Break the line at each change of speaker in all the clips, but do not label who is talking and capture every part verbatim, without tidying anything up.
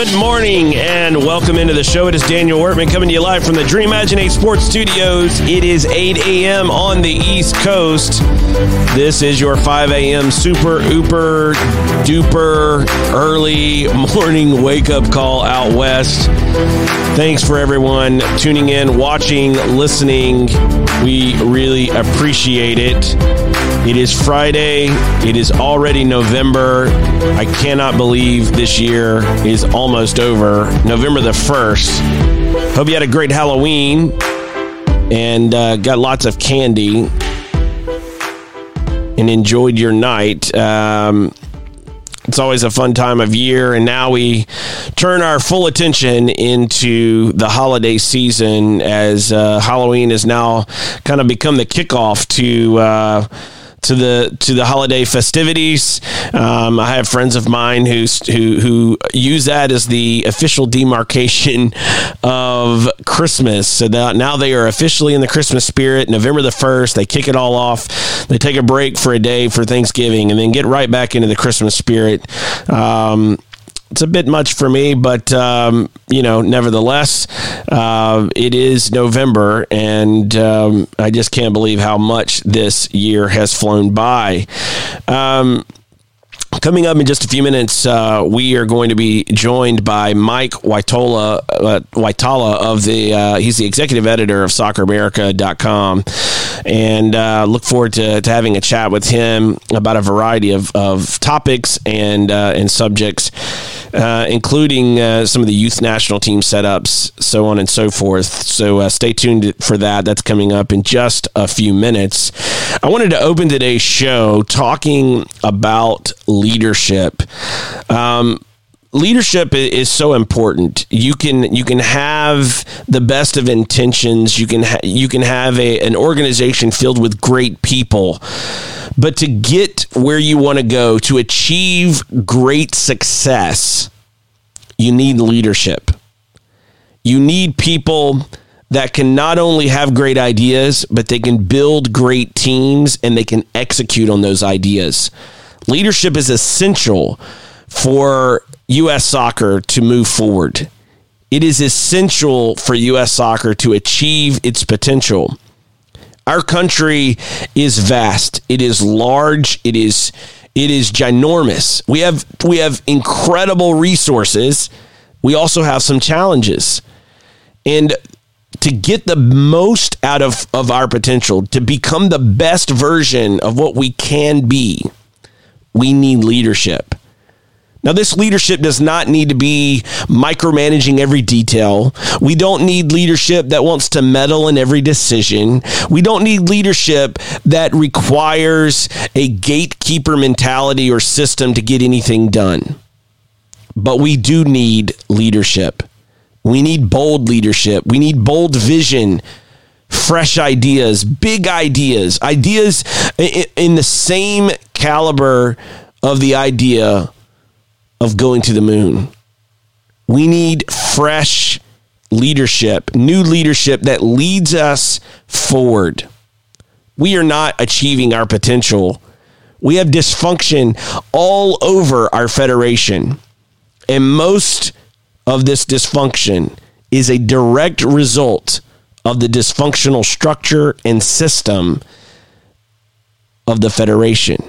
Good morning and welcome into the show. It is Daniel Wortman coming to you live from the Dream Imaginate Sports Studios. It is eight a.m. on the East Coast. This is your five a.m. super, ooper, duper, early morning wake-up call out west. Thanks for everyone tuning in, watching, listening. We really appreciate it. It is Friday. It is already November. I cannot believe this year is almost over. November the first. Hope you had a great Halloween and uh, got lots of candy and enjoyed your night. Um, it's always a fun time of year, and now we turn our full attention into the holiday season as uh, Halloween has now kind of become the kickoff to uh, to the to the holiday festivities. Um, I have friends of mine who who who use that as the official demarcation of Christmas. So that now they are officially in the Christmas spirit. November the first, they kick it all off. They take a break for a day for Thanksgiving and then get right back into the Christmas spirit. Um, It's a bit much for me, but, um, you know, nevertheless, uh, it is November, and um, I just can't believe how much this year has flown by. Um, coming up in just a few minutes, uh, we are going to be joined by Mike Waitala, uh, Waitala of the, uh, he's the executive editor of Soccer America dot com. And uh, look forward to, to having a chat with him about a variety of, of topics and uh, and subjects, uh, including uh, some of the youth national team setups, so on and so forth. So uh, stay tuned for that. That's coming up in just a few minutes. I wanted to open today's show talking about leadership. Um, Leadership is so important. You can you can have the best of intentions. You can ha- you can have a, an organization filled with great people, but to get where you want to go, to achieve great success, you need leadership. You need people that can not only have great ideas, but they can build great teams and they can execute on those ideas. Leadership is essential for U S Soccer to move forward. It is essential for U S Soccer to achieve its potential. Our country is vast. It is large. It is it is ginormous. We have we have incredible resources. We also have some challenges. And to get the most out of, of our potential, to become the best version of what we can be, we need leadership. Now, this leadership does not need to be micromanaging every detail. We don't need leadership that wants to meddle in every decision. We don't need leadership that requires a gatekeeper mentality or system to get anything done. But we do need leadership. We need bold leadership. We need bold vision, fresh ideas, big ideas, ideas in the same caliber of the idea of going to the moon. We need fresh leadership, new leadership that leads us forward. We are not achieving our potential. We have dysfunction all over our federation. And most of this dysfunction is a direct result of the dysfunctional structure and system of the federation.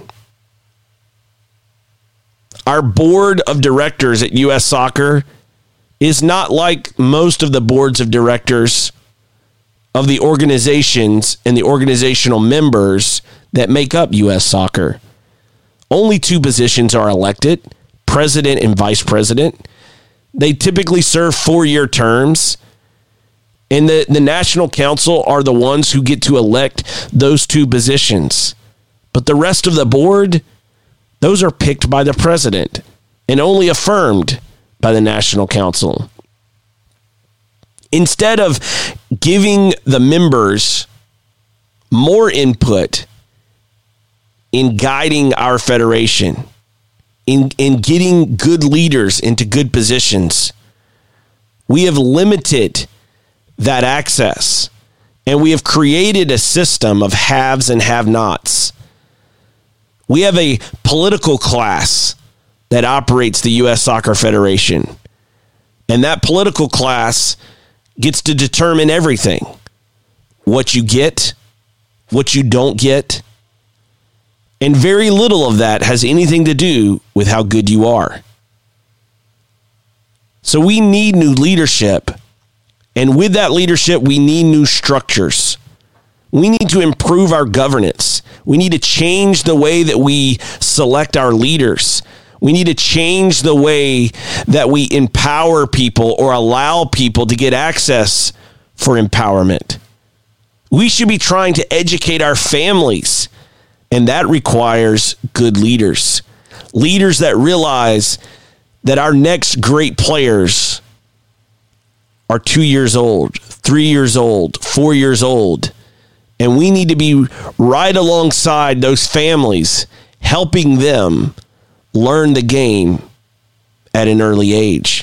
Our board of directors at U S Soccer is not like most of the boards of directors of the organizations and the organizational members that make up U S Soccer. Only two positions are elected, president and vice president. They typically serve four-year terms, and the, the National Council are the ones who get to elect those two positions. But the rest of the board, those are picked by the president and only affirmed by the National Council. Instead of giving the members more input in guiding our federation, in, in getting good leaders into good positions, we have limited that access, and we have created a system of haves and have-nots. We have a political class that operates the U S Soccer Federation. And that political class gets to determine everything. What you get, what you don't get. And very little of that has anything to do with how good you are. So we need new leadership. And with that leadership, we need new structures. We need to improve our governance. We need to change the way that we select our leaders. We need to change the way that we empower people or allow people to get access for empowerment. We should be trying to educate our families, and that requires good leaders. Leaders that realize that our next great players are two years old, three years old, four years old. And we need to be right alongside those families, helping them learn the game at an early age.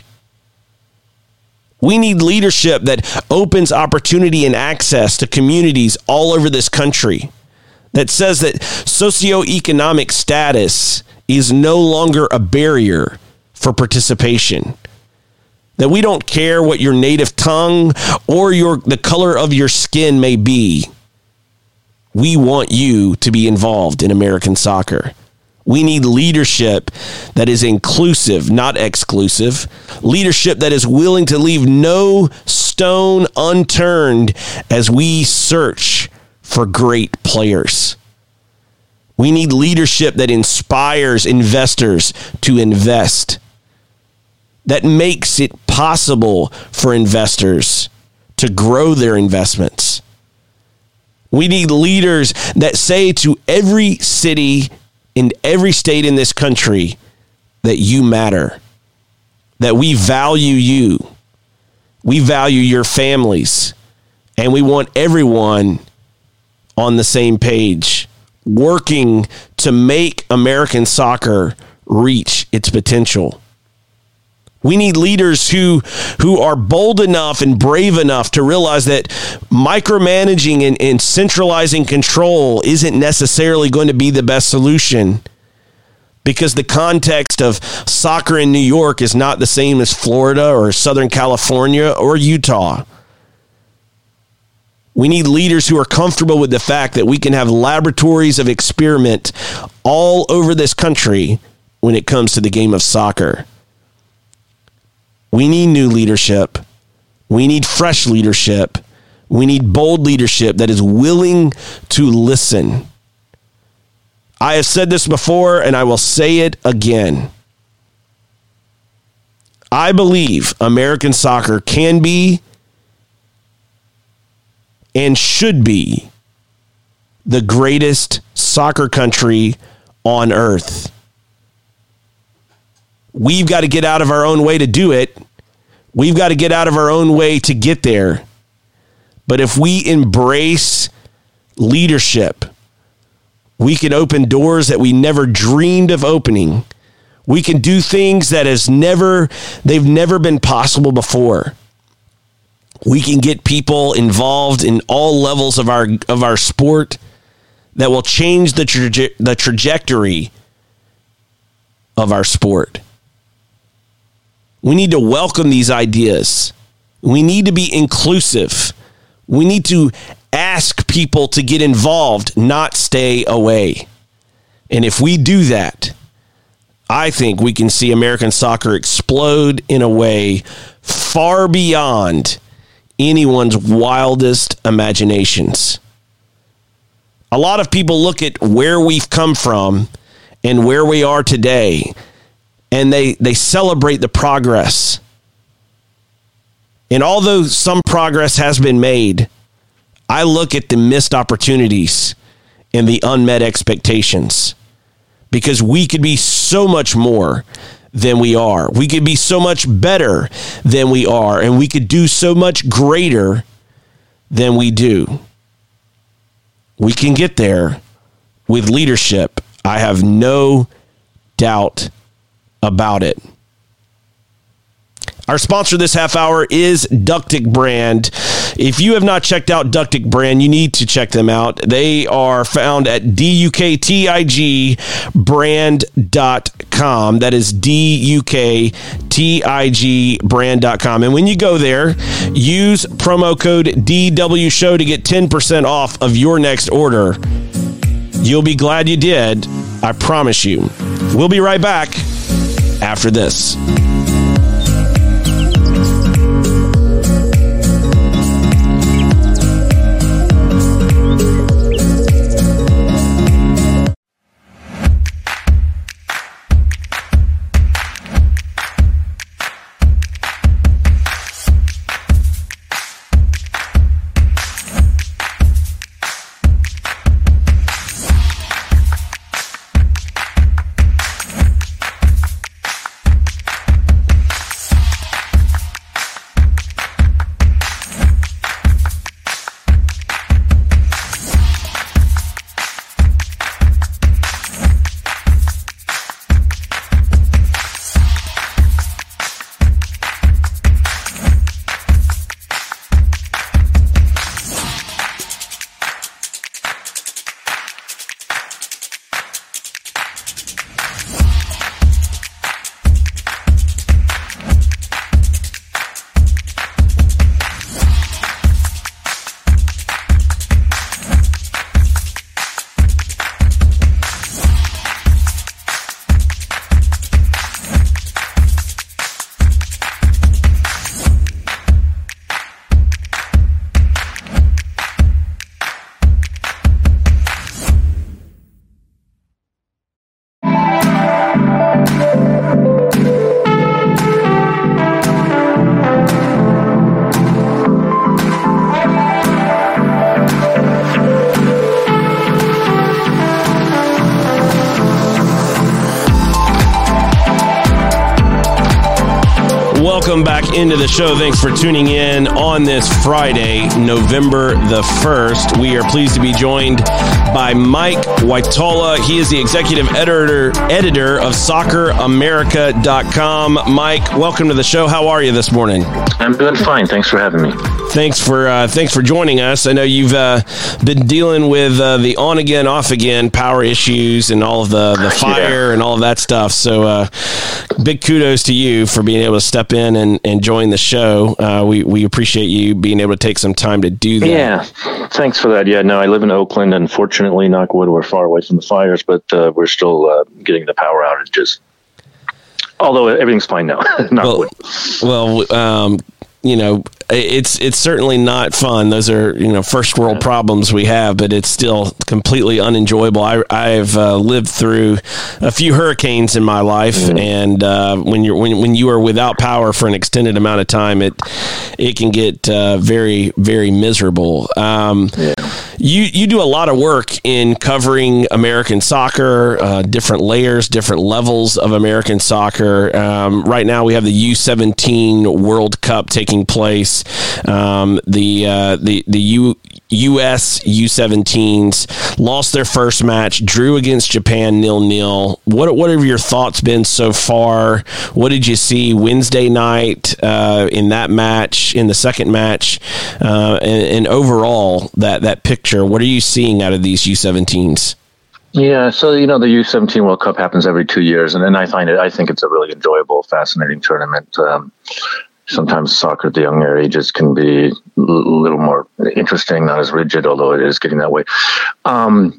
We need leadership that opens opportunity and access to communities all over this country, that says that socioeconomic status is no longer a barrier for participation. That we don't care what your native tongue or your the color of your skin may be. We want you to be involved in American soccer. We need leadership that is inclusive, not exclusive. Leadership that is willing to leave no stone unturned as we search for great players. We need leadership that inspires investors to invest, that makes it possible for investors to grow their investments. We need leaders that say to every city in every state in this country that you matter, that we value you, we value your families, and we want everyone on the same page, working to make American soccer reach its potential. We need leaders who who are bold enough and brave enough to realize that micromanaging and, and centralizing control isn't necessarily going to be the best solution, because the context of soccer in New York is not the same as Florida or Southern California or Utah. We need leaders who are comfortable with the fact that we can have laboratories of experiment all over this country when it comes to the game of soccer. We need new leadership. We need fresh leadership. We need bold leadership that is willing to listen. I have said this before, and I will say it again. I believe American soccer can be and should be the greatest soccer country on earth. We've got to get out of our own way to do it. We've got to get out of our own way to get there. But if we embrace leadership, we can open doors that we never dreamed of opening. We can do things that has never, they've never been possible before. We can get people involved in all levels of our of our sport that will change the traje- the trajectory of our sport. We need to welcome these ideas. We need to be inclusive. We need to ask people to get involved, not stay away. And if we do that, I think we can see American soccer explode in a way far beyond anyone's wildest imaginations. A lot of people look at where we've come from and where we are today, and they, they celebrate the progress. And although some progress has been made, I look at the missed opportunities and the unmet expectations, because we could be so much more than we are. We could be so much better than we are, and we could do so much greater than we do. We can get there with leadership. I have no doubt about it. Our sponsor this half hour is Ductic Brand. If you have not checked out Ductic Brand, you need to check them out. They are found at D U K T I G brand dot com. That is D U K T I G brand dot com. And when you go there, use promo code D W show to get ten percent off of your next order. You'll be glad you did. I promise you. We'll be right back after this. Welcome back into the show. Thanks for tuning in on this Friday, November the first. We are pleased to be joined by Mike Waitola. He is the executive editor editor of soccer america dot com. Mike, welcome to the show. How are you this morning?
I'm doing fine. Thanks for having me.
Thanks for uh, thanks for joining us. I know you've uh, been dealing with uh, the on again, off again power issues and all of the, the fire yeah. and all of that stuff. So uh, big kudos to you for being able to step in and, and join the show. Uh, we, we appreciate you being able to take some time to do that.
Yeah, thanks for that. Yeah, no, I live in Oakland. Unfortunately, knock wood, we're far away from the fires, but uh, we're still uh, getting the power outages. Although everything's fine now. Knock
well,
wood.
Well, um, you know, it's it's certainly not fun. Those are, you know, first world problems we have, but it's still completely unenjoyable. I, I've uh, lived through a few hurricanes in my life, mm-hmm. and uh, when you're when when you are without power for an extended amount of time, it it can get uh, very very miserable. Um, yeah. You you do a lot of work in covering American soccer, uh, different layers, different levels of American soccer. Um, right now, we have the U seventeen World Cup taking place. Um, the uh, the the U, U.S. U seventeens lost their first match, drew against Japan nil nil. What what have your thoughts been so far? What did you see Wednesday night uh, in that match, in the second match, uh, and, and overall that that picture? What are you seeing out of these U seventeens?
Yeah, so you know the U seventeen World Cup happens every two years, and, and I find it. I think it's a really enjoyable, fascinating tournament. Um, Sometimes soccer at the younger ages can be a little more interesting, not as rigid, although it is getting that way. Um,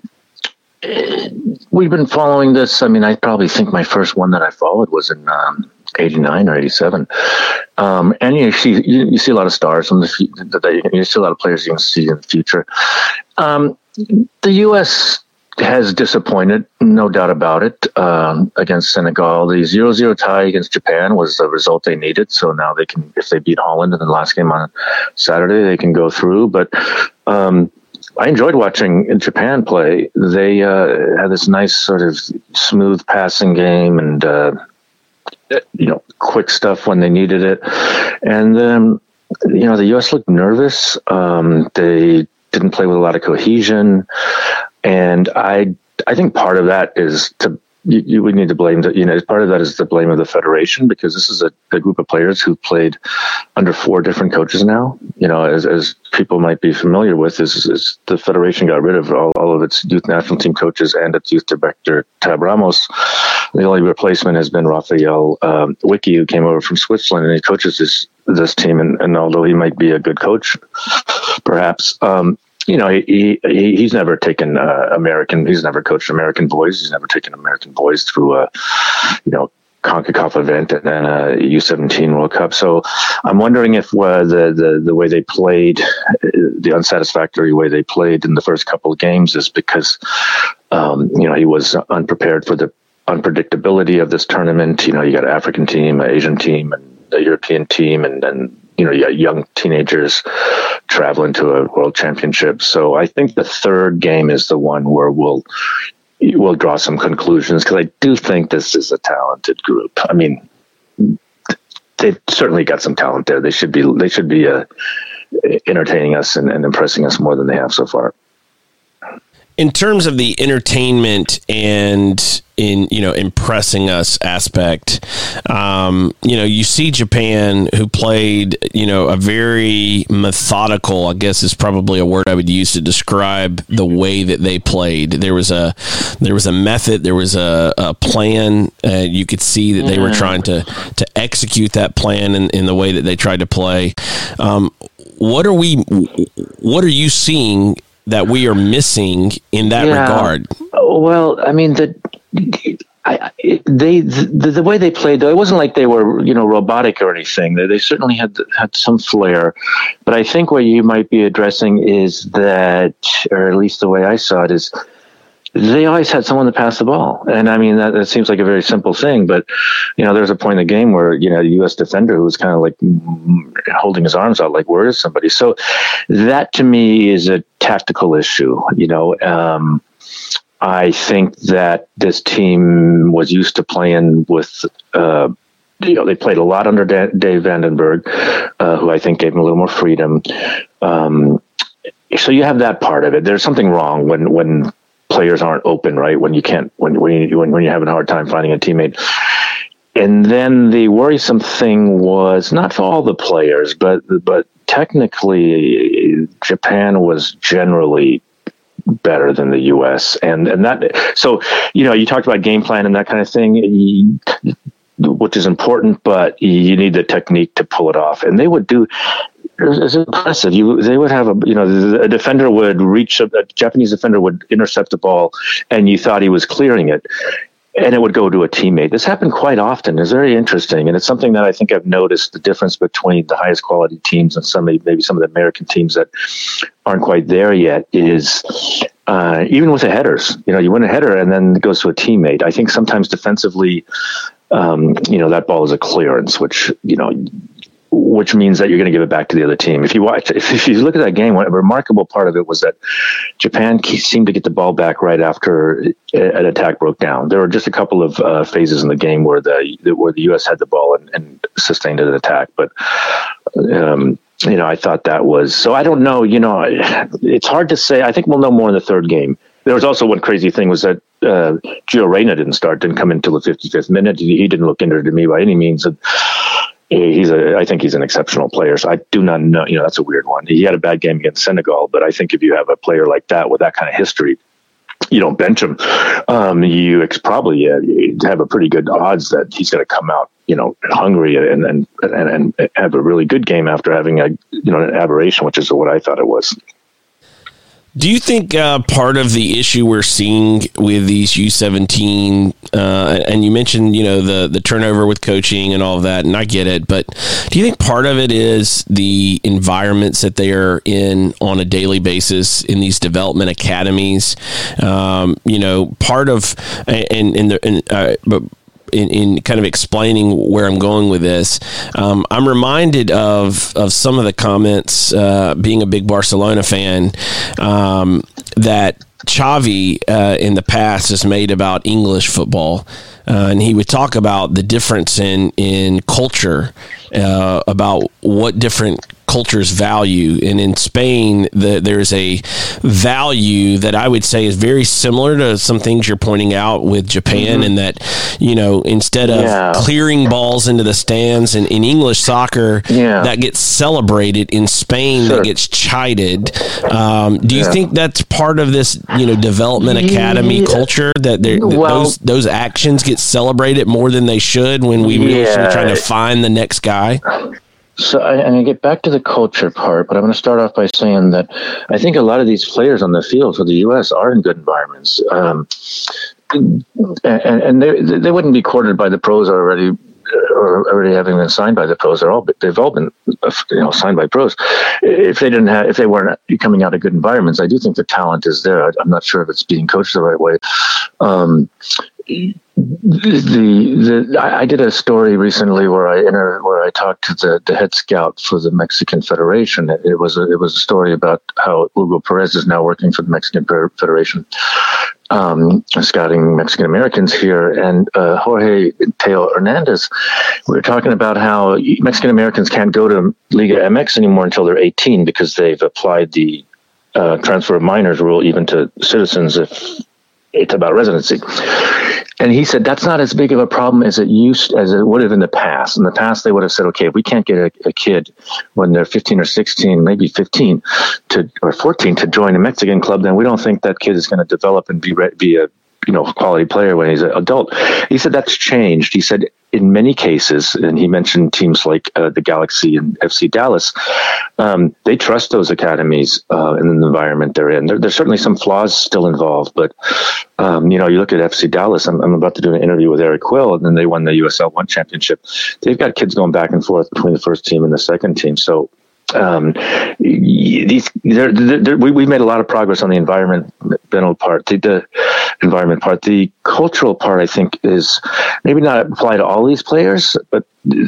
we've been following this. I mean, I probably think my first one that I followed was in um, eighty-nine or eighty-seven. Um, and you see, you, you see a lot of stars from the, you see a lot of players you can see in the future. Um, the U S has disappointed, no doubt about it, um, against Senegal. The zero zero tie against Japan was the result they needed. So now they can, if they beat Holland in the last game on Saturday, they can go through. But um, I enjoyed watching Japan play. They uh, had this nice sort of smooth passing game and, uh, you know, quick stuff when they needed it. And then, you know, the U S looked nervous. Um, they didn't play with a lot of cohesion. And I I think part of that is to you, you would need to blame that. You know, part of that is the blame of the federation, because this is a, a group of players who played under four different coaches now. You know, as as people might be familiar with, is, is the federation got rid of all, all of its youth national team coaches and its youth director Tab Ramos. The only replacement has been Raphael um, Wicki, who came over from Switzerland, and he coaches this this team. And, and although he might be a good coach, perhaps. Um, You know, he, he he's never taken uh, American. He's never coached American boys. He's never taken American boys through a, you know, CONCACAF event and then a U seventeen World Cup. So I'm wondering if uh, the, the the way they played, the unsatisfactory way they played in the first couple of games, is because um, you know, he was unprepared for the unpredictability of this tournament. You know, you got an African team, an Asian team, and a European team, and then, you know, you got young teenagers traveling to a world championship. So I think the third game is the one where we'll we'll draw some conclusions, because I do think this is a talented group. I mean, they've certainly got some talent there. They should be they should be uh, entertaining us and, and impressing us more than they have so far.
In terms of the entertainment and in, you know, impressing us aspect, um, you know, you see Japan, who played, you know, a very methodical, I guess is probably a word I would use to describe the way that they played. There was a, there was a method, there was a, a plan. Uh, you could see that they were trying to, to execute that plan in, in the way that they tried to play. Um, what are we, what are you seeing that we are missing in that yeah. regard?
Well, I mean, the I, they the, the way they played, though, it wasn't like they were, you know, robotic or anything. They, they certainly had had some flair, but I think what you might be addressing is that, or at least the way I saw it, is they always had someone to pass the ball. And I mean, that, that seems like a very simple thing, but, you know, there's a point in the game where, you know, the U S defender who was kind of like holding his arms out, like, where is somebody? So that to me is a tactical issue. You know, um, I think that this team was used to playing with, uh, you know, they played a lot under Da- Dave Vandenberg, uh, who I think gave them a little more freedom. Um, so you have that part of it. There's something wrong when, when, players aren't open, right? When you can't, when when you when, when you're having a hard time finding a teammate. And then the worrisome thing was not for all the players, but but technically Japan was generally better than the U S. And and that, so, you know, you talked about game plan and that kind of thing, which is important, but you need the technique to pull it off. And they would do. It's impressive. You, they would have a, you know, a defender would reach, a, a Japanese defender would intercept the ball, and you thought he was clearing it, and it would go to a teammate. This happened quite often. It's very interesting, and it's something that I think I've noticed the difference between the highest quality teams and some, maybe some of the American teams that aren't quite there yet. Is uh, even with the headers, you know, you win a header and then it goes to a teammate. I think sometimes defensively, um, you know, that ball is a clearance, which, you know, which means that you're going to give it back to the other team. If you watch, if, if you look at that game, a remarkable part of it was that Japan seemed to get the ball back right after an attack broke down. There were just a couple of uh, phases in the game where the where the U S had the ball and, and sustained an attack, but um, you know, I thought that was, so I don't know, you know, it's hard to say. I think we'll know more in the third game. There was also one crazy thing was that uh, Gio Reyna didn't start, didn't come until the fifty-fifth minute. He, he didn't look injured to me by any means. And, He's a, I think he's an exceptional player. So I do not know, you know, that's a weird one. He had a bad game against Senegal, but I think if you have a player like that with that kind of history, you don't bench him. Um, you ex- probably uh, you have a pretty good odds that he's going to come out, you know, hungry and, and, and, and have a really good game after having a, you know, an aberration, which is what I thought it was.
Do you think uh, part of the issue we're seeing with these U seventeen, uh, and you mentioned, you know, the, the turnover with coaching and all of that, and I get it, but do you think part of it is the environments that they are in on a daily basis in these development academies? Um, you know, part of, and, and, the, and uh, but In, in kind of explaining where I'm going with this, um, I'm reminded of of some of the comments, uh, being a big Barcelona fan, um, that Xavi uh, in the past has made about English football, uh, and he would talk about the difference in in culture, uh, about what different cultures value. And in Spain, the, there's a value that I would say is very similar to some things you're pointing out with Japan, mm-hmm. in that, you know, instead of yeah. clearing balls into the stands, and in English soccer, yeah. that gets celebrated. In Spain, sure. that gets chided. Um, do you yeah. think that's part of this, you know, development academy yeah. culture, that well, those those actions get celebrated more than they should when we really yeah. should be trying to find the next guy?
So I, I'm going to get back to the culture part, but I'm going to start off by saying that I think a lot of these players on the field for the U S are in good environments. Um, and, and they they wouldn't be courted by the pros already, or already having been signed by the pros. They're all they've all been, you know, signed by pros. If they didn't have, if they weren't coming out of good environments, I do think the talent is there. I, I'm not sure if it's being coached the right way. Um, The, the I did a story recently where I inter, where I talked to the, the head scout for the Mexican Federation. It, it was a, it was a story about how Hugo Perez is now working for the Mexican Federation, um, scouting Mexican Americans here, and uh, Jorge Teo Hernandez. We were talking about how Mexican Americans can't go to Liga M X anymore until they're eighteen, because they've applied the uh, transfer of minors rule even to citizens if it's about residency. And he said that's not as big of a problem as it used as it would have in the past. In the past, they would have said, okay, if we can't get a, a kid when they're fifteen or sixteen, maybe fifteen to or fourteen to join a Mexican club, then we don't think that kid is going to develop and be be a you know quality player when he's an adult. He said that's changed. He said in many cases, and he mentioned teams like uh, the Galaxy and F C Dallas, um, they trust those academies uh, in the environment they're in. There, there's certainly some flaws still involved, but um, you know, you look at F C Dallas. I'm, I'm about to do an interview with Eric Quill, and then they won the U S L One championship. They've got kids going back and forth between the first team and the second team. So um, these they're, they're, they're, we, we've made a lot of progress on the environmental part. The, the environment part, the cultural part, I think, is maybe not apply to all these players, but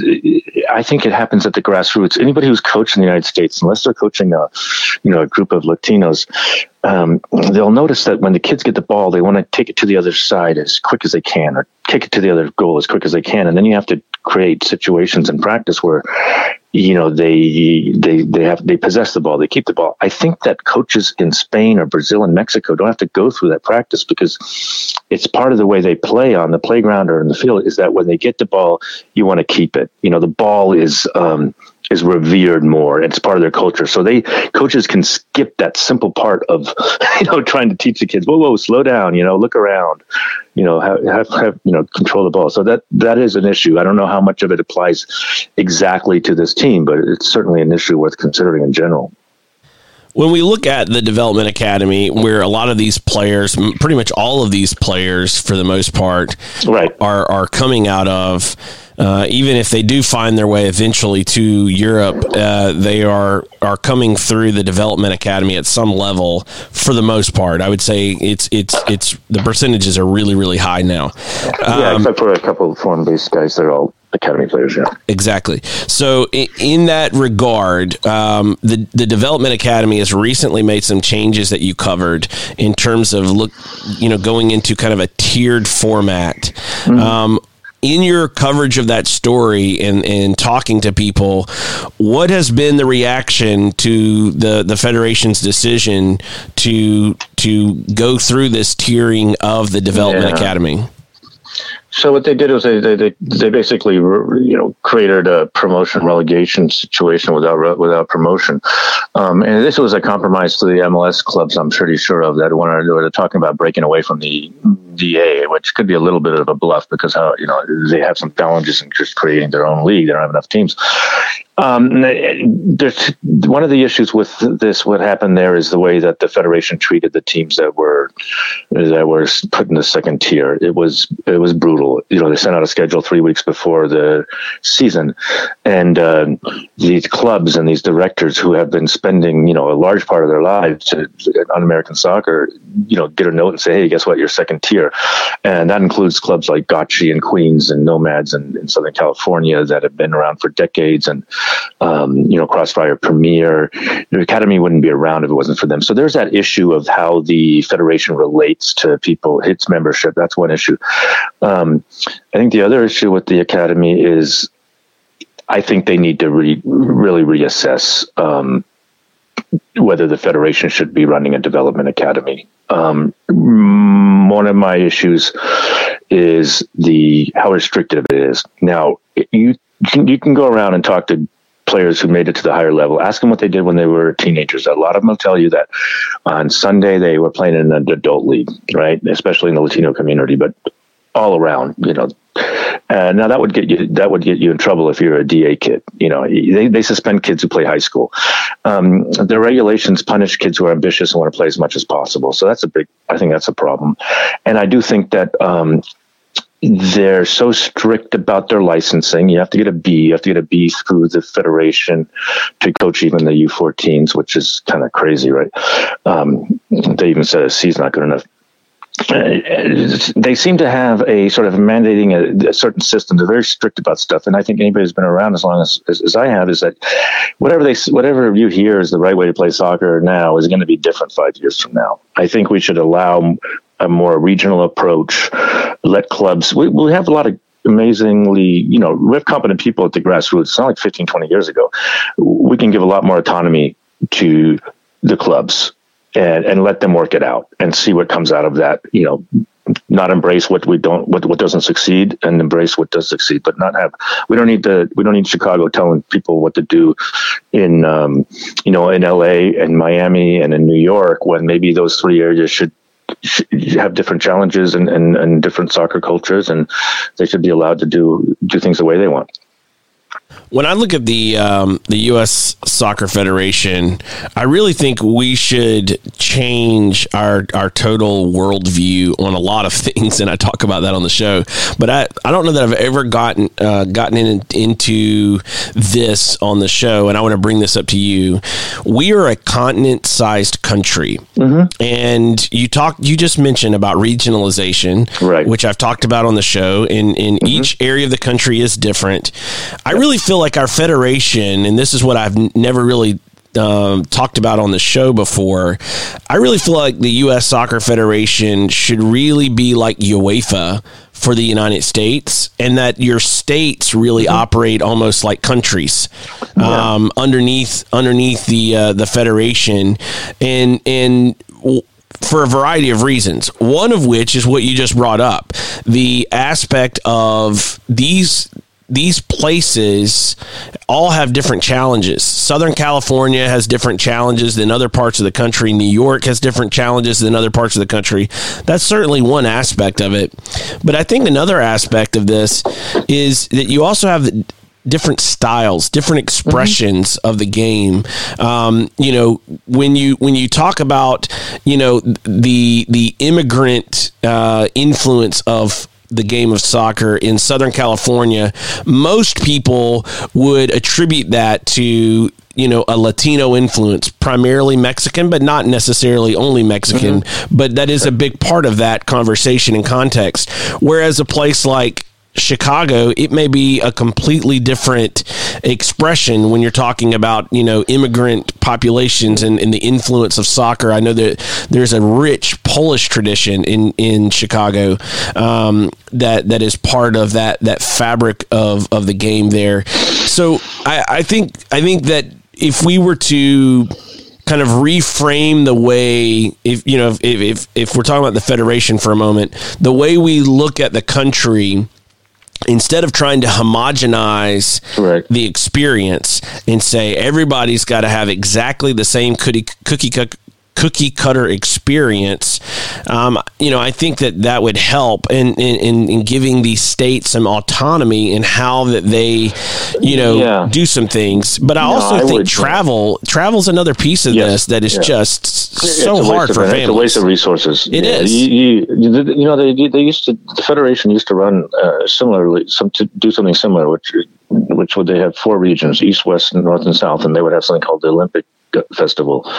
I think it happens at the grassroots. Anybody who's coached in the United States, unless they're coaching a, you know, a group of Latinos, um, they'll notice that when the kids get the ball, they want to take it to the other side as quick as they can, or kick it to the other goal as quick as they can. And then you have to create situations in practice where, you know, they they they have they possess the ball, they keep the ball. I think that coaches in Spain or Brazil and Mexico don't have to go through that practice, because it's part of the way they play on the playground or in the field, is that when they get the ball, you want to keep it. You know, the ball is um, is revered more. It's part of their culture. So they coaches can skip that simple part of, you know, trying to teach the kids, whoa, whoa, slow down, you know, look around, you know, have, have, have, you know, control the ball. So that, that is an issue. I don't know how much of it applies exactly to this team, but it's certainly an issue worth considering in general.
When we look at the Development Academy, where a lot of these players, pretty much all of these players for the most part,
right,
are, are coming out of, Uh, even if they do find their way eventually to Europe, uh, they are are coming through the Development Academy at some level for the most part. I would say it's it's it's the percentages are really, really high now. Um,
yeah, except for a couple of foreign-based guys, they're all academy players. Yeah,
exactly. So in, in that regard, um, the the Development Academy has recently made some changes that you covered in terms of look, you know, going into kind of a tiered format. Mm-hmm. Um, In your coverage of that story and, and talking to people, what has been the reaction to the, the Federation's decision to to go through this tiering of the Development yeah. Academy?
So what they did was they they they basically you know created a promotion relegation situation without without promotion, um, and this was a compromise to the M L S clubs. I'm pretty sure of that. When they're talking about breaking away from the D A, which could be a little bit of a bluff, because how you know they have some challenges in just creating their own league. They don't have enough teams. Um, there's one of the issues with this. What happened there is the way that the Federation treated the teams that were that were put in the second tier. It was it was brutal. You know, they sent out a schedule three weeks before the season, and uh, these clubs and these directors who have been spending you know a large part of their lives to, on American soccer, you know, get a note and say, hey, guess what? You're second tier, and that includes clubs like Gotchi and Queens and Nomads in, in Southern California that have been around for decades and um, you know, Crossfire Premier. The academy wouldn't be around if it wasn't for them. So there's that issue of how the federation relates to people, its membership. That's one issue. Um, I think the other issue with the academy is I think they need to re- really reassess um, whether the federation should be running a development academy. Um, one of my issues is the how restrictive it is. Now, you can, you can go around and talk to players who made it to the higher level. Ask them what they did when they were teenagers. A lot of them will tell you that on Sunday they were playing in an adult league, right? Especially in the Latino community, but all around, you know. Uh, now that would get you that would get you in trouble if you're a D A kid. You know, they, they suspend kids who play high school. Um, the regulations punish kids who are ambitious and want to play as much as possible. So that's a big. I think that's a problem. And I do think that um, they're so strict about their licensing. You have to get a B. You have to get a B through the federation to coach even the U fourteens, which is kind of crazy, right? Um, they even said a C is not good enough. Uh, they seem to have a sort of mandating a, a certain system. They're very strict about stuff, and I think anybody who's been around as long as, as, as I have is that whatever they whatever you hear is the right way to play soccer now is going to be different five years from now. I think we should allow a more regional approach. Let clubs. We, we have a lot of amazingly, you know, we have competent people at the grassroots. It's not like fifteen, twenty years ago. We can give a lot more autonomy to the clubs. And, and let them work it out and see what comes out of that. You know, not embrace what we don't, what, what doesn't succeed, and embrace what does succeed. But not have. We don't need to. We don't need Chicago telling people what to do in, um, you know, in L A and Miami and in New York, when maybe those three areas should, should have different challenges and, and, and different soccer cultures, and they should be allowed to do do things the way they want.
When I look at the um, the U S Soccer Federation, I really think we should change our our total worldview on a lot of things, and I talk about that on the show. But I, I don't know that I've ever gotten uh, gotten in, into this on the show, and I want to bring this up to you. We are a continent-sized country, mm-hmm. and you talked you just mentioned about regionalization,
right.
which I've talked about on the show. In in mm-hmm. each area of the country is different. I really feel like our federation, and this is what I've n- never really um, talked about on the show before, I really feel like the U S Soccer Federation should really be like UEFA for the United States, and that your states really mm-hmm. operate almost like countries yeah. um, underneath underneath the uh, the federation, and and. W- for a variety of reasons, one of which is what you just brought up, the aspect of these these places all have different challenges. Southern California has different challenges than other parts of the country. New York has different challenges than other parts of the country. That's certainly one aspect of it. But I think another aspect of this is that you also have the different styles, different expressions mm-hmm. of the game. Um, you know, when you when you talk about, you know, the the immigrant uh, influence of the game of soccer in Southern California, most people would attribute that to, you know, a Latino influence, primarily Mexican, but not necessarily only Mexican. Mm-hmm. But that is a big part of that conversation and context. Whereas a place like Chicago, it may be a completely different expression when you're talking about, you know, immigrant populations and, and the influence of soccer. I know that there's a rich Polish tradition in, in Chicago um, that that is part of that that fabric of, of the game there. So I, I think I think that if we were to kind of reframe the way, if you know, if, if if we're talking about the federation for a moment, the way we look at the country, instead of trying to homogenize Correct. the experience and say everybody's got to have exactly the same cookie cookie cookie cutter experience, um, you know, I think that that would help in, in, in giving these states some autonomy in how that they, you know, yeah. do some things. But I no, also I think would, travel, yeah. travel's another piece of yes. this that is yeah. just so hard for families.
It's a waste of resources.
It
yeah.
is.
You, you, you know, they they used to, the Federation used to run uh, similarly, some to do something similar, which which would they have four regions, East, West, North, and South, and they would have something called the Olympic Festival,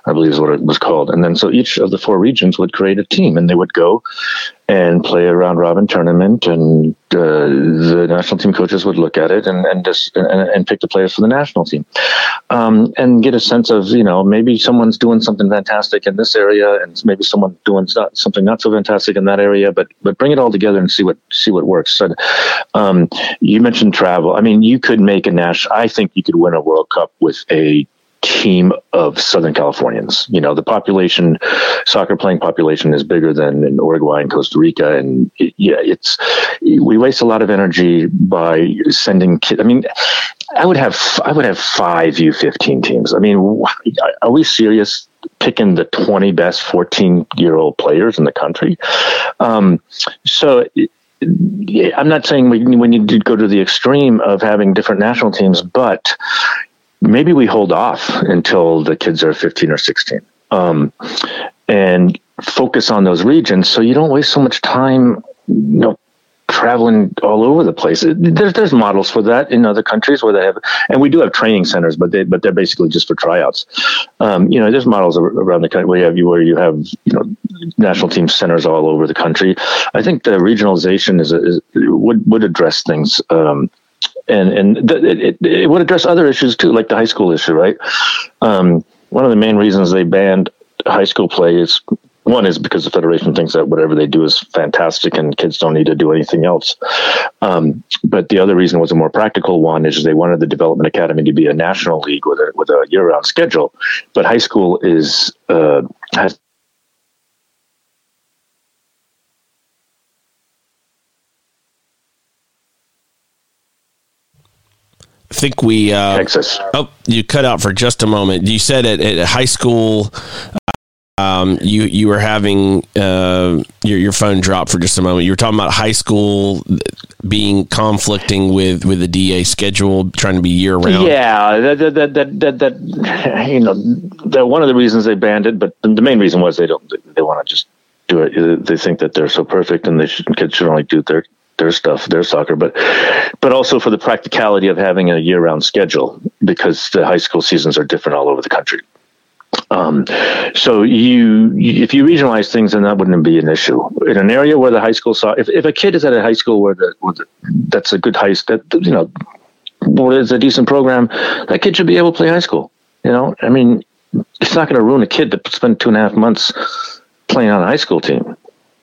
I believe is what it was called. And then so each of the four regions would create a team, and they would go and play a round robin tournament, and uh, the national team coaches would look at it and and just and, and pick the players for the national team, um, and get a sense of, you know, maybe someone's doing something fantastic in this area, and maybe someone doing not, something not so fantastic in that area, but but bring it all together and see what see what works. So, um, you mentioned travel. I mean, you could make a national. I think you could win a World Cup with a team of Southern Californians. You know, the population, soccer playing population is bigger than in Uruguay and Costa Rica. And it, yeah, it's, we waste a lot of energy by sending kids. I mean, I would have, I would have five U fifteen teams. I mean, are we serious picking the twenty best fourteen year old players in the country? Um, so yeah, I'm not saying we, we need to go to the extreme of having different national teams, but maybe we hold off until the kids are fifteen or sixteen, um, and focus on those regions so you don't waste so much time, you know, traveling all over the place. There's there's models for that in other countries where they have, and we do have training centers, but they but they're basically just for tryouts. Um, you know, there's models around the country where you have where you have you know national team centers all over the country. I think the regionalization is, is would would address things. Um, And and th- it, it would address other issues too, like the high school issue, right? Um, one of the main reasons they banned high school play is, one is because the federation thinks that whatever they do is fantastic and kids don't need to do anything else. Um, but the other reason was a more practical one, is they wanted the development academy to be a national league with a with a year-round schedule. But high school is uh, has
I think we. Uh,
Texas.
Oh, you cut out for just a moment. You said at, at high school, um, you you were having uh, your your phone dropped for just a moment. You were talking about high school being conflicting with, with the D A schedule, trying to be year round.
Yeah, that that that that, that, that you know, that one of the reasons they banned it, but the main reason was they don't they want to just do it. They think that they're so perfect, and they should, kids should only do their. their stuff, their soccer, but but also for the practicality of having a year-round schedule, because the high school seasons are different all over the country. Um, so you, if you regionalize things, then that wouldn't be an issue. In an area where the high school soccer, if, if a kid is at a high school where the, where the that's a good high, that you know, where it's a decent program, that kid should be able to play high school. You know, I mean, it's not going to ruin a kid to spend two and a half months playing on a high school team.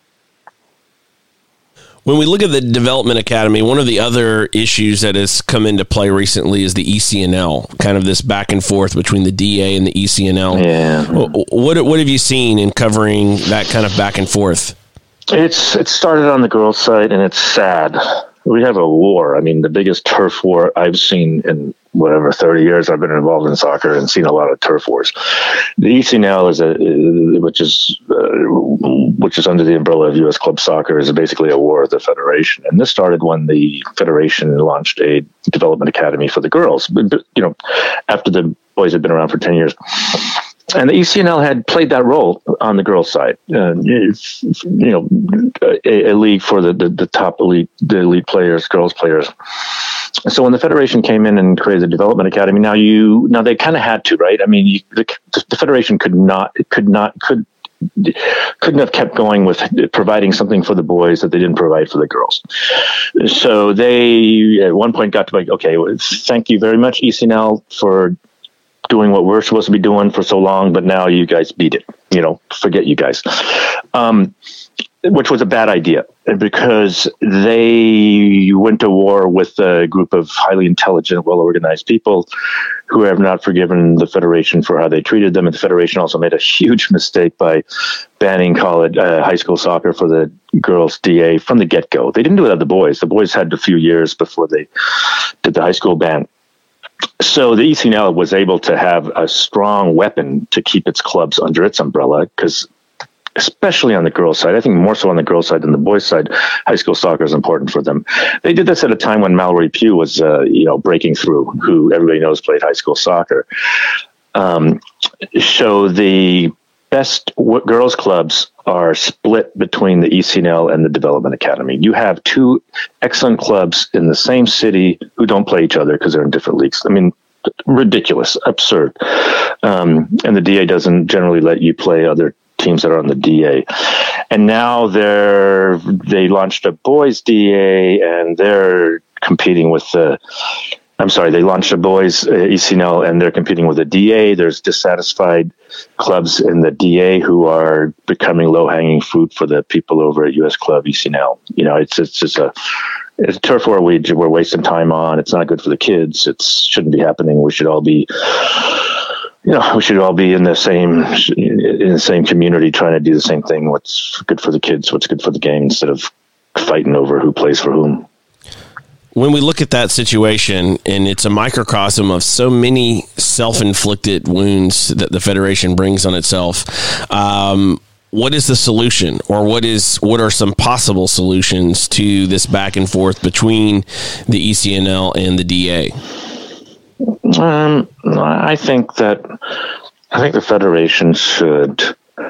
When we look at the Development Academy, one of the other issues that has come into play recently is the E C N L, kind of this back and forth between the D A and the E C N L.
Yeah.
What what have you seen in covering that kind of back and forth?
It's it started on the girls' side, and it's sad. We have a war. I mean, the biggest turf war I've seen in whatever thirty years I've been involved in soccer, and seen a lot of turf wars. The E C N L is a which is uh, which is under the umbrella of U S Club Soccer, is basically a war of the federation. And this started when the federation launched a development academy for the girls. You know, after the boys had been around for ten years. And the E C N L had played that role on the girls' side. Uh, you know, a, a league for the, the, the top elite, the elite players, girls players. So when the federation came in and created the development academy, now you now they kind of had to, right? I mean, you, the, the federation could not, could not, could couldn't have kept going with providing something for the boys that they didn't provide for the girls. So they at one point got to like, okay, thank you very much, E C N L, for doing what we're supposed to be doing for so long, but now you guys beat it, you know, forget you guys, um, which was a bad idea, because they went to war with a group of highly intelligent, well-organized people who have not forgiven the federation for how they treated them. And the federation also made a huge mistake by banning college, uh, high school soccer for the girls' D A from the get-go. They didn't do it at the boys. The boys had a few years before they did the high school ban. So the E C N L was able to have a strong weapon to keep its clubs under its umbrella, because especially on the girls' side, I think more so on the girls' side than the boys' side, high school soccer is important for them. They did this at a time when Mallory Pugh was, uh, you know, breaking through, who everybody knows played high school soccer. Um, so the best w- girls' clubs are split between the E C N L and the Development Academy. You have two excellent clubs in the same city who don't play each other because they're in different leagues. I mean, ridiculous, absurd. Um, and the D A doesn't generally let you play other teams that are on the D A. And now they're they launched a boys D A, and they're competing with the. I'm sorry, they launched a boys uh, E C N L, and they're competing with the D A. There's dissatisfied clubs in the D A who are becoming low-hanging fruit for the people over at U S Club E C N L. You know, it's it's just a it's a turf war we we're wasting time on. It's not good for the kids. It shouldn't be happening. We should all be, you know, we should all be in the same in the same community, trying to do the same thing. What's good for the kids? What's good for the game? Instead of fighting over who plays for whom.
When we look at that situation, and it's a microcosm of so many self-inflicted wounds that the Federation brings on itself, um, what is the solution, or what is what are some possible solutions to this back and forth between the E C N L and the D A?
Um, I think that I think the Federation should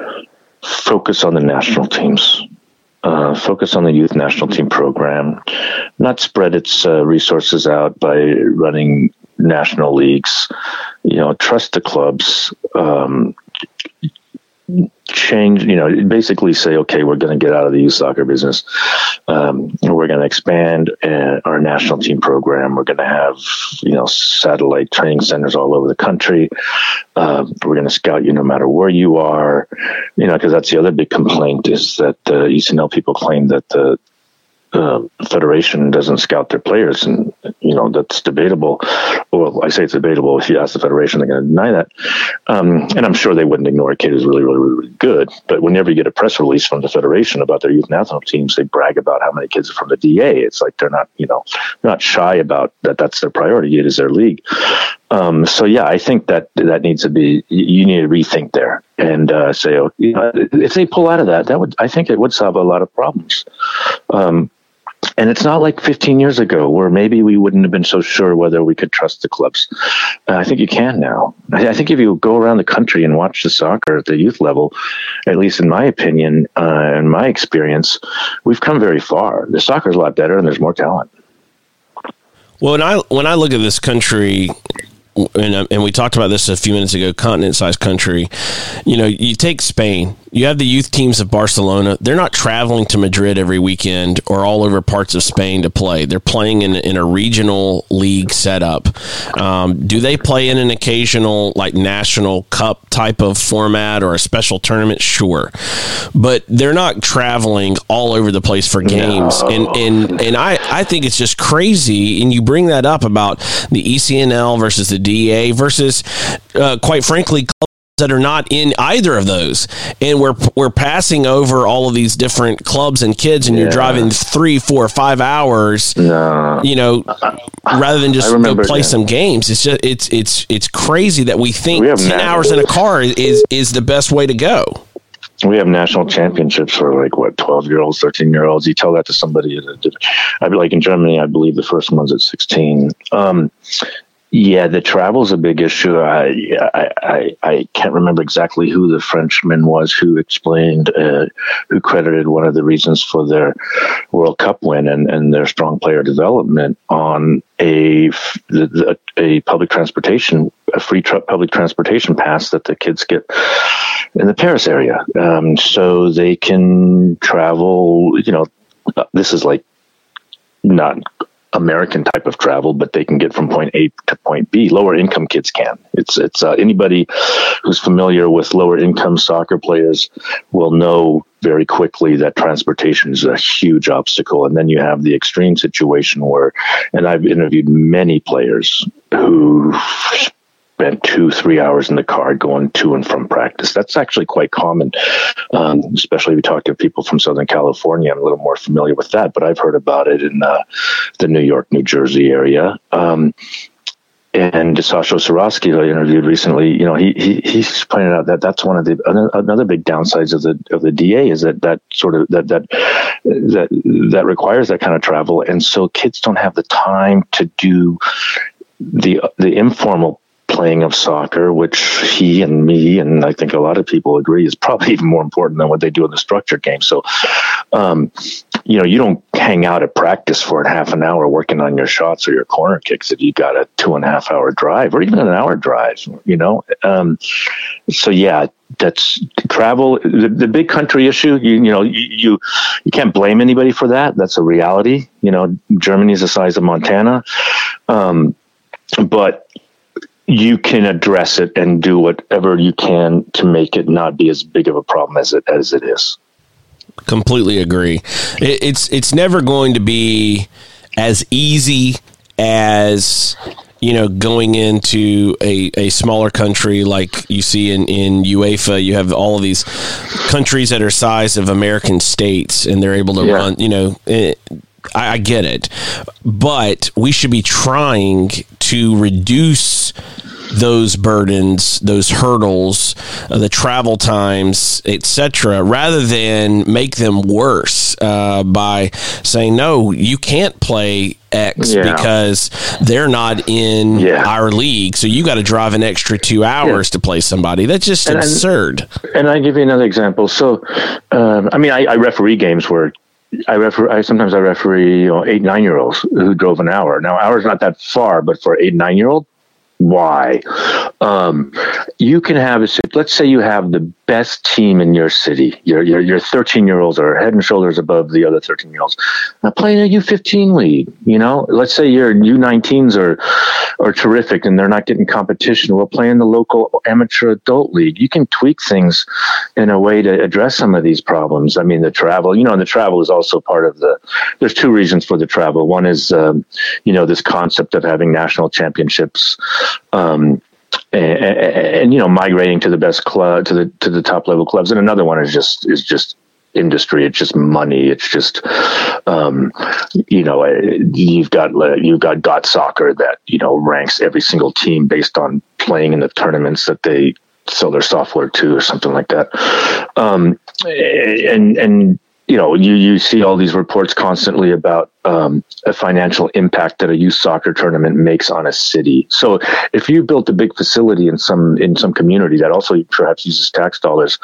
focus on the national teams. Uh, focus on the youth national team program, not spread its uh, resources out by running national leagues. You know, trust the clubs. Um, change, you know, basically say, okay, we're going to get out of the youth soccer business. Um, we're going to expand uh, our national team program. We're going to have, you know, satellite training centers all over the country. Uh, we're going to scout you no matter where you are, you know, because that's the other big complaint is that the E C N L people claim that the uh, Federation doesn't scout their players, and you know that's debatable. Well, I say it's debatable. If you ask the Federation, they're going to deny that, um, and I'm sure they wouldn't ignore a kid who's really, really, really good. But whenever you get a press release from the Federation about their youth national teams, they brag about how many kids are from the D A. It's like they're not, you know, they're not shy about that. That's their priority. It is their league. Um, so yeah, I think that that needs to be. You need to rethink there and uh, say, oh, you know, if they pull out of that, that would I think it would solve a lot of problems. Um, And it's not like fifteen years ago where maybe we wouldn't have been so sure whether we could trust the clubs. Uh, I think you can now. I, I think if you go around the country and watch the soccer at the youth level, at least in my opinion, uh, and my experience, we've come very far. The soccer is a lot better and there's more talent.
Well, when I, when I look at this country, and, and we talked about this a few minutes ago, continent-sized country, you know, you take Spain. You have the youth teams of Barcelona. They're not traveling to Madrid every weekend or all over parts of Spain to play. They're playing in, in a regional league setup. Um, do they play in an occasional like national cup type of format or a special tournament? Sure. But they're not traveling all over the place for games. No. And and, and I, I think it's just crazy. And you bring that up about the E C N L versus the D A versus, uh, quite frankly, that are not in either of those, and we're we're passing over all of these different clubs and kids, and yeah. you're driving three, four, five hours, no. you know, rather than just go play that. some games. It's just it's it's it's crazy that we think we ten hours in a car is is the best way to go.
We have national championships for like what twelve year olds, thirteen year olds. You tell that to somebody, I'd be like in Germany, I believe the first one's at sixteen. Um, Yeah, the travel's a big issue. I, I I I can't remember exactly who the Frenchman was who explained, uh, who credited one of the reasons for their World Cup win and, and their strong player development on a a, a public transportation, a free tra- public transportation pass that the kids get in the Paris area, um, so they can travel. You know, this is like not American type of travel, but they can get from point A to point B. Lower income kids can. It's it's uh, anybody who's familiar with lower income soccer players will know very quickly that transportation is a huge obstacle. And then you have the extreme situation where, and I've interviewed many players who spent two, three hours in the car going to and from practice. That's actually quite common, um, especially if you talk to people from Southern California. I'm a little more familiar with that, but I've heard about it in uh, the New York, New Jersey area. Um, and Sasho Sorosky, who I interviewed recently, you know, he, he he's pointed out that that's one of the another big downsides of the of the D A is that that sort of that that that that requires that kind of travel, and so kids don't have the time to do the the informal playing of soccer, which he and me and I think a lot of people agree is probably even more important than what they do in the structured game. So, um, you know, you don't hang out at practice for a half an hour working on your shots or your corner kicks if you got a two and a half hour drive or even an hour drive, you know? Um, so yeah, that's travel. The, the big country issue, you, you know, you, you, you can't blame anybody for that. That's a reality. You know, Germany's the size of Montana. Um, but you can address it and do whatever you can to make it not be as big of a problem as it as it is.
Completely agree. It, it's it's never going to be as easy as, you know, going into a, a smaller country like you see in, in UEFA. You have all of these countries that are size of American states, and they're able to yeah. run, you know, it, I, I get it. But we should be trying to reduce those burdens, those hurdles, uh, the travel times, et cetera, rather than make them worse uh, by saying, no, you can't play X yeah. because they're not in yeah. our league. So you got to drive an extra two hours yeah. to play somebody. That's just and, absurd.
And I give you another example. So, um, I mean, I, I referee games where I refer. I sometimes I referee, you know, eight, nine year olds who drove an hour. Now, hour's not that far, but for eight, nine year old, why? Um, you can have a, let's say you have the best team in your city. Your your your thirteen year olds are head and shoulders above the other thirteen year olds. Now play a U fifteen league. You know, let's say your U nineteens are are terrific and they're not getting competition. We'll play in the local amateur adult league. You can tweak things in a way to address some of these problems. I mean, the travel. You know, and the travel is also part of the. There's two reasons for the travel. One is, um, you know, this concept of having national championships. Um, and, and, and you know, migrating to the best club, to the to the top level clubs, and another one is just is just industry. It's just money. It's just, um, you know, you've got you've got Got Soccer that you know ranks every single team based on playing in the tournaments that they sell their software to, or something like that. Um, and and. You know, you, you see all these reports constantly about um, a financial impact that a youth soccer tournament makes on a city. So if you built a big facility in some in some community that also perhaps uses tax dollars,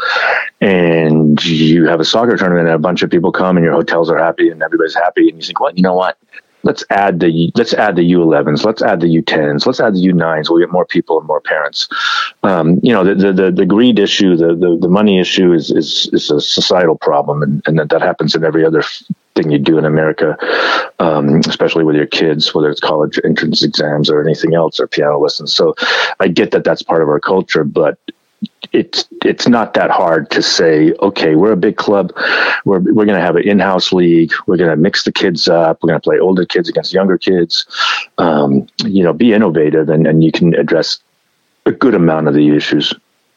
and you have a soccer tournament and a bunch of people come and your hotels are happy and everybody's happy, and you think, well, you know what? Let's add the let's add the U elevens, let's add the U tens, let's add the U nines. We'll get more people and more parents. Um, you know, the, the the the greed issue, the the, the money issue is, is is a societal problem, and, and that, that happens in every other thing you do in America, um, especially with your kids, whether it's college entrance exams or anything else, or piano lessons. So I get that that's part of our culture, but it's it's not that hard to say, okay, we're a big club. We're we're going to have an in-house league. We're going to mix the kids up. We're going to play older kids against younger kids. Um, you know, be innovative, and, and you can address a good amount of the issues.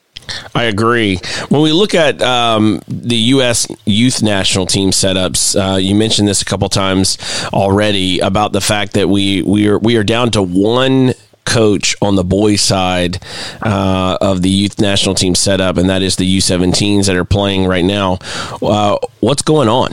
I agree. When we look at um, the U S youth national team setups, uh, you mentioned this a couple times already about the fact that we we are we are down to one coach on the boys side uh, of the youth national team setup, and that is the U seventeens that are playing right now. Uh, what's going on?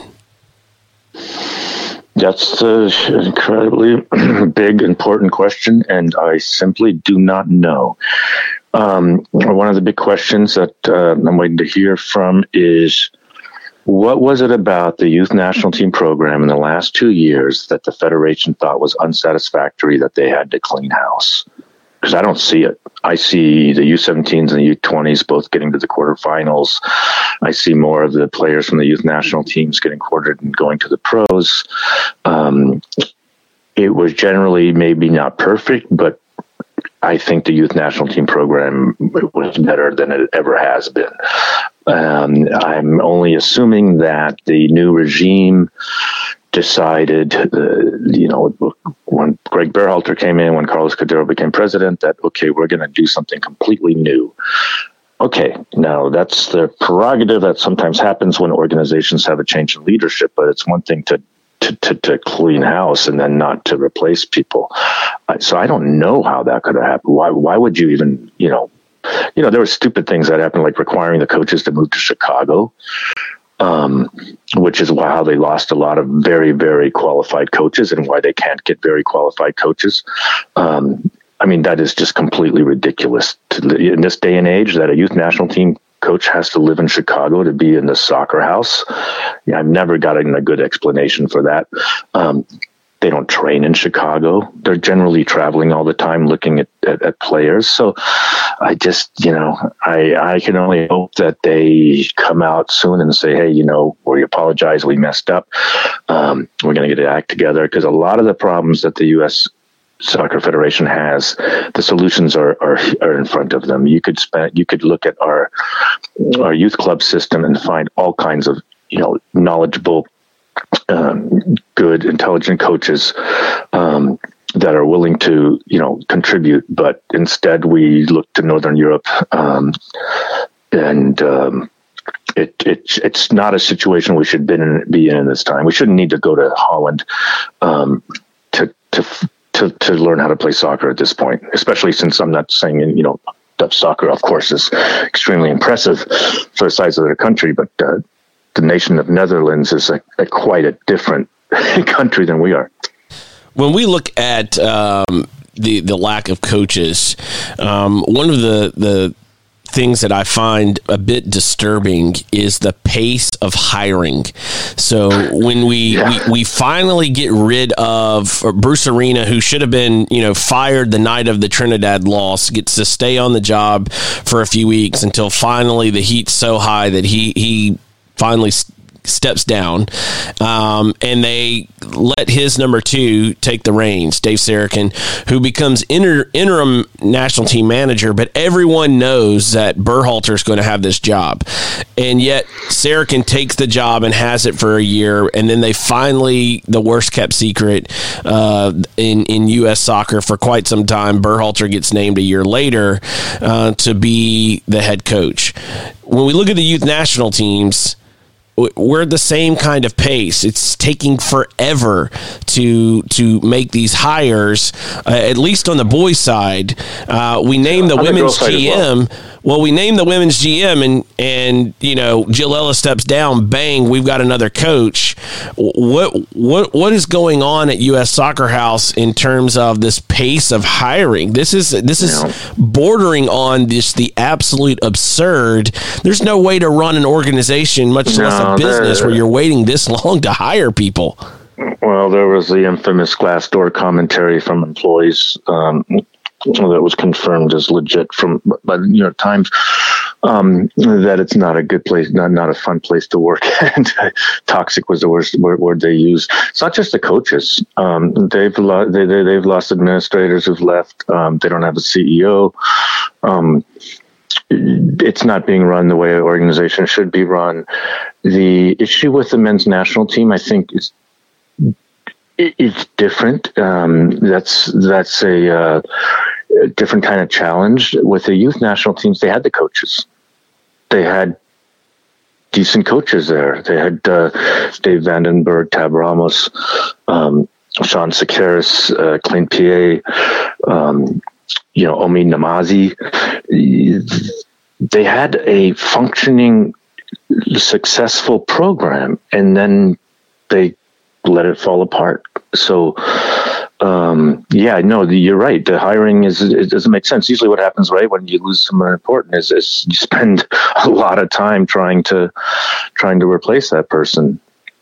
That's an incredibly big, important question, and I simply do not know. Um, one of the big questions that uh, I'm waiting to hear from is, what was it about the youth national team program in the last two years that the Federation thought was unsatisfactory that they had to clean house? Because I don't see it. I see the U seventeens and the U twenties both getting to the quarterfinals. I see more of the players from the youth national teams getting quartered and going to the pros. Um, it was generally maybe not perfect, but I think the youth national team program was better than it ever has been. Um, I'm only assuming that the new regime decided, uh, you know, when Greg Berhalter came in, when Carlos Cordero became president, that, okay, we're going to do something completely new. Okay, now that's the prerogative that sometimes happens when organizations have a change in leadership, but it's one thing to To, to, to clean house and then not to replace people. Uh, so I don't know how that could have happened. Why, why would you even, you know, you know, there were stupid things that happened, like requiring the coaches to move to Chicago, um, which is why how they lost a lot of very, very qualified coaches and why they can't get very qualified coaches. Um, I mean, that is just completely ridiculous to, in this day and age, that a youth national team coach has to live in Chicago to be in the soccer house. Yeah, I've never gotten a good explanation for that. Um, they don't train in Chicago. They're generally traveling all the time looking at, at, at players. So I just, you know, I, I can only hope that they come out soon and say, hey, you know, we apologize, we messed up. Um, we're going to get it act together, because a lot of the problems that the U S Soccer Federation has, the solutions are, are are in front of them. You could spend, you could look at our our youth club system and find all kinds of, you know, knowledgeable, um, good, intelligent coaches um, that are willing to, you know, contribute. But instead, we look to Northern Europe, um, and um, it it it's not a situation we should be in, be in this time. We shouldn't need to go to Holland um, to to. To, to learn how to play soccer at this point, especially since I'm not saying, you know, Dutch soccer, of course, is extremely impressive for the size of their country, but uh, the nation of Netherlands is a, a quite a different country than we are.
When we look at um, the the lack of coaches, um, one of the the things that I find a bit disturbing is the pace of hiring. So when we, yeah. we, we finally get rid of Bruce Arena, who should have been, you know, fired the night of the Trinidad loss, gets to stay on the job for a few weeks until finally the heat's so high that he, he finally steps down, um, and they let his number two take the reins, Dave Sarachan, who becomes inter- interim national team manager, but everyone knows that Berhalter is going to have this job. And yet Sarachan takes the job and has it for a year, and then they finally, the worst kept secret uh, in, in U S soccer for quite some time, Berhalter gets named a year later uh, to be the head coach. When we look at the youth national teams, we're at the same kind of pace. It's taking forever to to make these hires, uh, at least on the boys' side. Uh, we named the
on
women's
the
G M. Well. well, we named the women's G M, and, and you know, Jill Ellis steps down, bang, we've got another coach. What what What is going on at U S Soccer House in terms of this pace of hiring? This is this is
no.
bordering on this the absolute absurd. There's no way to run an organization, much
no,
less a business, where you're waiting this long to hire people.
Well, there was the infamous Glassdoor commentary from employees um, that was confirmed as legit from by the New York Times, um, that it's not a good place, not not a fun place to work. And toxic was the worst word, word they used. It's not just the coaches. Um, they've lo- they, they they've lost administrators who've left. Um, they don't have a C E O. Um, It's not being run the way an organization should be run. The issue with the men's national team, I think, is it's different. Um, that's that's a, uh, a different kind of challenge. With the youth national teams, they had the coaches. They had decent coaches there. They had uh, Dave Vandenberg, Tab Ramos, um, Sean Sekeres, uh, Clint Pierre, um, you know, Omi Namazi. They had a functioning, successful program, and then they let it fall apart. So, um, yeah, no, you're right. The hiring is, it doesn't make sense. Usually what happens, right, when you lose someone important is, is you spend a lot of time trying to, trying to replace that person.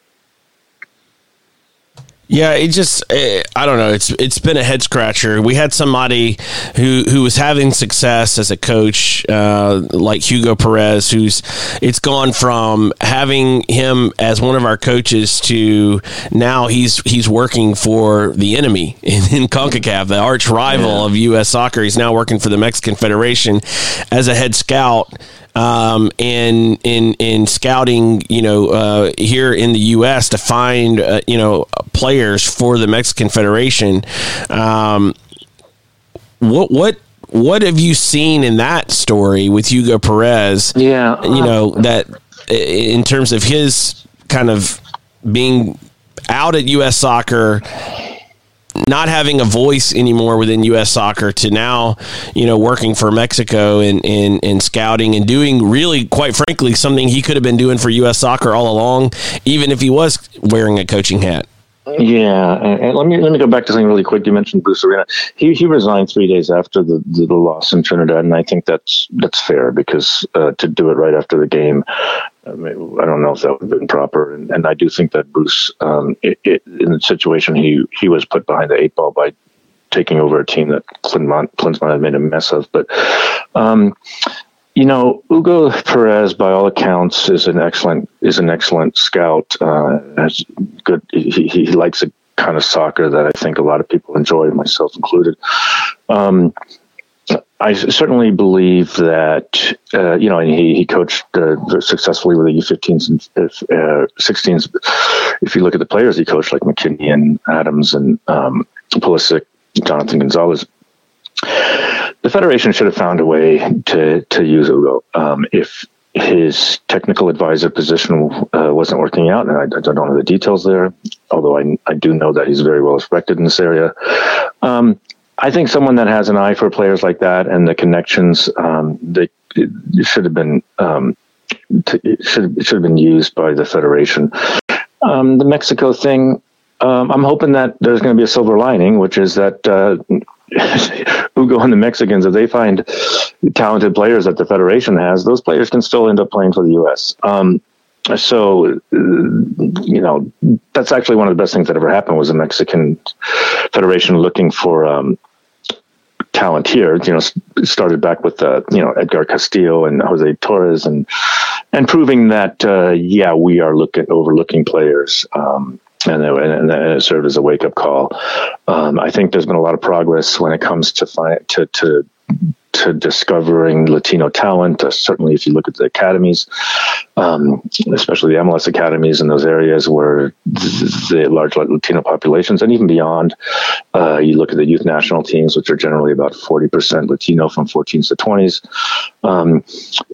Yeah, it just, I don't know. It's it's been a head scratcher. We had somebody who, who was having success as a coach, uh, like Hugo Perez, who's, it's gone from having him as one of our coaches to now he's he's working for the enemy in, in CONCACAF, the arch rival yeah. of U S Soccer. He's now working for the Mexican Federation as a head scout. Um, in, in, in scouting, you know, uh, here in the U S to find, uh, you know, players for the Mexican Federation. Um, what, what, what have you seen in that story with Hugo Perez?
Yeah.
You know, that in terms of his kind of being out at U S Soccer, not having a voice anymore within U S Soccer, to now, you know, working for Mexico and, and, and scouting and doing really, quite frankly, something he could have been doing for U S Soccer all along, even if he was wearing a coaching hat.
Yeah, and, and let me let me go back to something really quick. You mentioned Bruce Arena. He he resigned three days after the, the, the loss in Trinidad, and I think that's that's fair because uh, to do it right after the game, I, mean, I don't know if that would have been proper. And, and I do think that Bruce, um, it, it, in the situation, he he was put behind the eight ball by taking over a team that Klinsmann had made a mess of. But um, you know, Hugo Perez, by all accounts, is an excellent is an excellent scout. Uh, has good. He, he likes a kind of soccer that I think a lot of people enjoy, myself included. Um, I certainly believe that uh, you know, and he he coached uh, successfully with the U fifteens and uh, sixteens. If you look at the players he coached, like McKinney and Adams and um, Pulisic, Jonathan Gonzalez. The Federation should have found a way to, to use Hugo. Um, if his technical advisor position uh, wasn't working out, and I, I don't know the details there, although I, I do know that he's very well respected in this area. Um, I think someone that has an eye for players like that and the connections, um, they it should have been um, to, it should it should have been used by the Federation. Um, the Mexico thing, um, I'm hoping that there's going to be a silver lining, which is that. Uh, Hugo and the Mexicans, if they find talented players that the Federation has, those players can still end up playing for the U S. Um, so, uh, you know, that's actually one of the best things that ever happened was the Mexican Federation looking for um, talent here. You know, started back with uh, you know Edgar Castillo and Jose Torres, and and proving that uh, yeah, we are looking overlooking players. Um, And it, and it served as a wake-up call. Um, I think there's been a lot of progress when it comes to fi- to, to to discovering Latino talent. Uh, certainly, if you look at the academies, um, especially the M L S academies in those areas where the large Latino populations, and even beyond, uh, you look at the youth national teams, which are generally about forty percent Latino from fourteens to twenties. Um,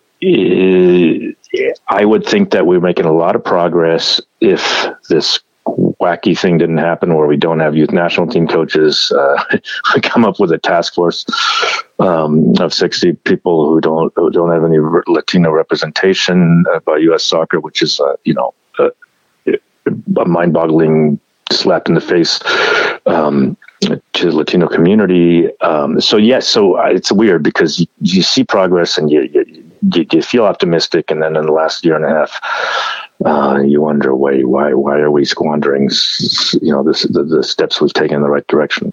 I would think that we're making a lot of progress if this wacky thing didn't happen where we don't have youth national team coaches. Uh, we come up with a task force um, of sixty people who don't who don't have any Latino representation uh, by U S Soccer, which is uh, you know a, a mind-boggling slap in the face um, to the Latino community. Um, so yes, so it's weird because you, you see progress and you, you you feel optimistic, and then in the last year and a half. Uh, you wonder, why, why, why are we squandering, you know, this, the, the steps we've taken in the right direction?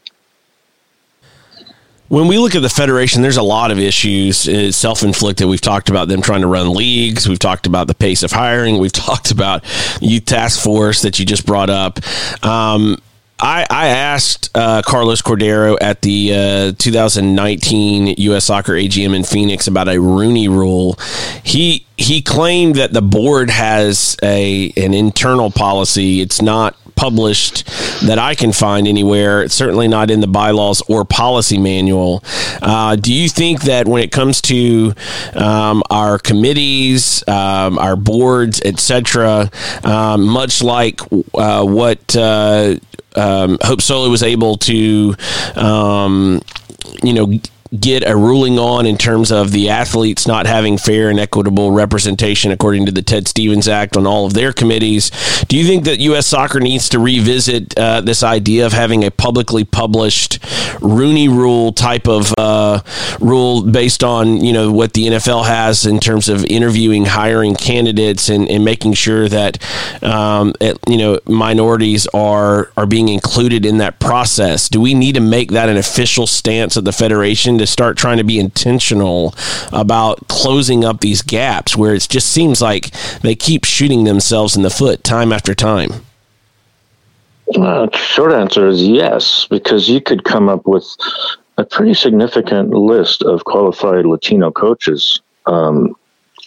When we look at the Federation, there's a lot of issues. It's self-inflicted. We've talked about them trying to run leagues. We've talked about the pace of hiring. We've talked about youth task force that you just brought up. Um, I, I asked uh, Carlos Cordero at the uh, two thousand nineteen U S Soccer A G M in Phoenix about a Rooney Rule. He he claimed that the board has a an internal policy. It's not published that I can find anywhere. It's certainly not in the bylaws or policy manual. Uh, do you think that when it comes to um, our committees, um, our boards, et cetera, um, much like uh, what uh, um, Hope Solo was able to, um, you know, get a ruling on in terms of the athletes not having fair and equitable representation according to the Ted Stevens Act on all of their committees. Do you think that U S Soccer needs to revisit uh, this idea of having a publicly published Rooney Rule type of uh, rule based on, you know, what the N F L has in terms of interviewing, hiring candidates, and, and making sure that um, it, you know, minorities are are being included in that process? Do we need to make that an official stance of the Federation to start trying to be intentional about closing up these gaps where it just seems like they keep shooting themselves in the foot time after time?
Uh, short answer is yes, because you could come up with a pretty significant list of qualified Latino coaches um,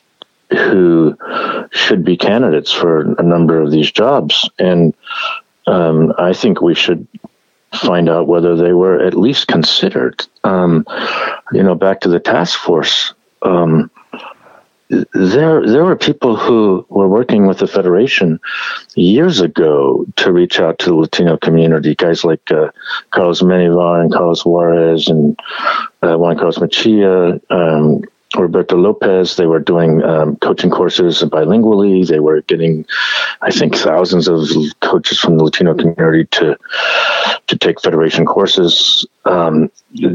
who should be candidates for a number of these jobs. And um, I think we should find out whether they were at least considered. Um, you know, back to the task force. Um, there, there were people who were working with the Federation years ago to reach out to the Latino community. Guys like uh, Carlos Menivar and Carlos Juarez and uh, Juan Carlos Machia. Um, Roberto Lopez. They were doing um, coaching courses bilingually. They were getting, I think, thousands of coaches from the Latino community to to take federation courses. Um,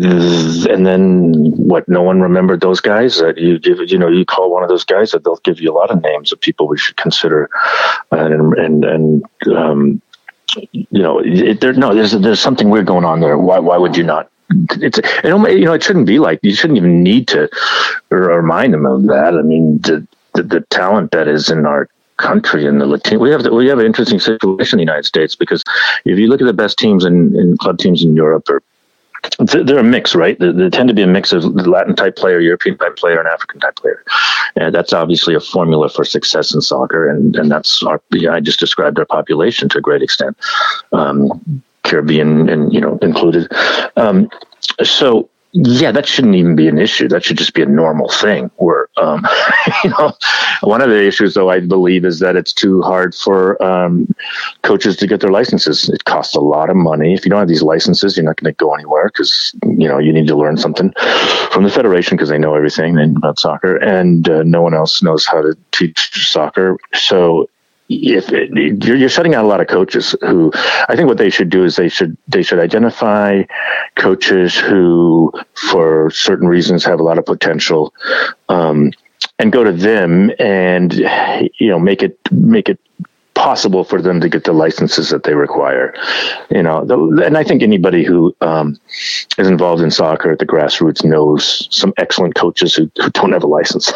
and then what? No one remembered those guys. That you give, you know, you call one of those guys, that they'll give you a lot of names of people we should consider. And and and um, you know, it, there no, there's there's something weird going on there. Why why would you not? It's it, you know it shouldn't be like, you shouldn't even need to remind them of that. I mean, the the, the talent that is in our country and the Latino, we have the, we have an interesting situation in the United States, because if you look at the best teams in, in club teams in Europe, or they're a mix, right? They, they tend to be a mix of Latin type player, European type player, and African type player. And that's obviously a formula for success in soccer, and and that's our. Yeah, I just described our population to a great extent. Um, Caribbean and, you know, included. Um, so yeah, that shouldn't even be an issue. That should just be a normal thing. Where, um, you know, one of the issues, though, I believe, is that it's too hard for um, coaches to get their licenses. It costs a lot of money. If you don't have these licenses, you're not going to go anywhere, because, you know, you need to learn something from the federation, because they know everything about soccer, and uh, no one else knows how to teach soccer. So if it, you're, you're shutting out a lot of coaches who, I think what they should do is they should they should identify coaches who, for certain reasons, have a lot of potential, um, and go to them and, you know, make it make it possible for them to get the licenses that they require. You know, the, and I think anybody who um, is involved in soccer at the grassroots knows some excellent coaches who, who don't have a license,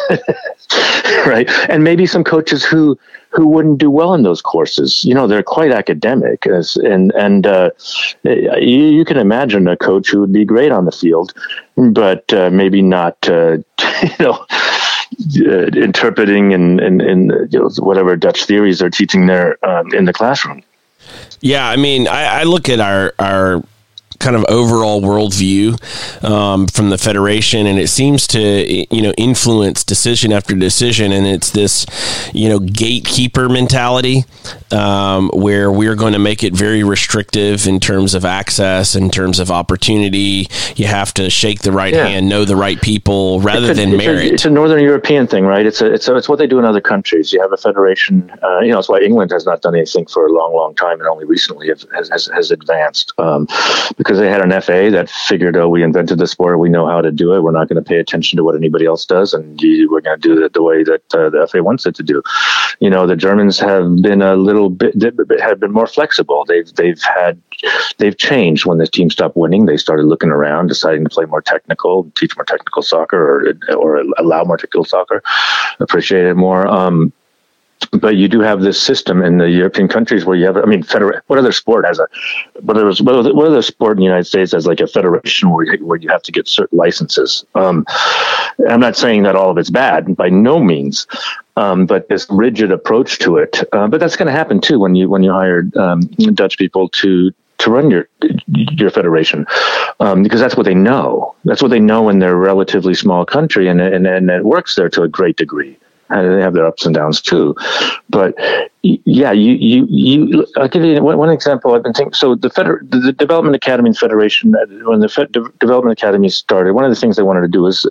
right? And maybe some coaches who who wouldn't do well in those courses. You know, they're quite academic, as, and and uh, you, you can imagine a coach who would be great on the field, but uh, maybe not, uh, you know, uh, interpreting and, and, and you know, whatever Dutch theories they're teaching there um, in the classroom.
Yeah, I mean, I, I look at our our kind of overall worldview um, from the Federation, and it seems to, you know, influence decision after decision. And it's this, you know, gatekeeper mentality um, where we're going to make it very restrictive in terms of access, in terms of opportunity. You have to shake the right yeah. hand, know the right people, rather
it's a,
than
it's
merit.
A, it's a Northern European thing, right? It's a, it's a, it's what they do in other countries. You have a federation. Uh, you know, it's why England has not done anything for a long, long time, and only recently have, has, has has advanced. Um, because they had an F A that figured, oh, we invented the sport, we know how to do it, we're not going to pay attention to what anybody else does, and we're going to do it the way that uh, the F A wants it to do. You know, the Germans have been a little bit, have been more flexible. They've they've had they've changed. When the team stopped winning, they started looking around, deciding to play more technical, teach more technical soccer, or or allow more technical soccer, appreciate it more. Um, But you do have this system in the European countries where you have, I mean, feder- what other sport has a, what other, what other sport in the United States has like a federation where you, where you have to get certain licenses? Um, I'm not saying that all of it's bad, by no means, um, but this rigid approach to it. Uh, but that's going to happen too when you when you hired um, Dutch people to to run your your federation, um, because that's what they know. That's what they know in their relatively small country, and and and it works there to a great degree. And they have their ups and downs too, but yeah, you you you. I'll give you one, one example. I've been thinking. So the Feder, the, the Development Academy and Federation, when the Fed, De- Development Academy started, one of the things they wanted to do is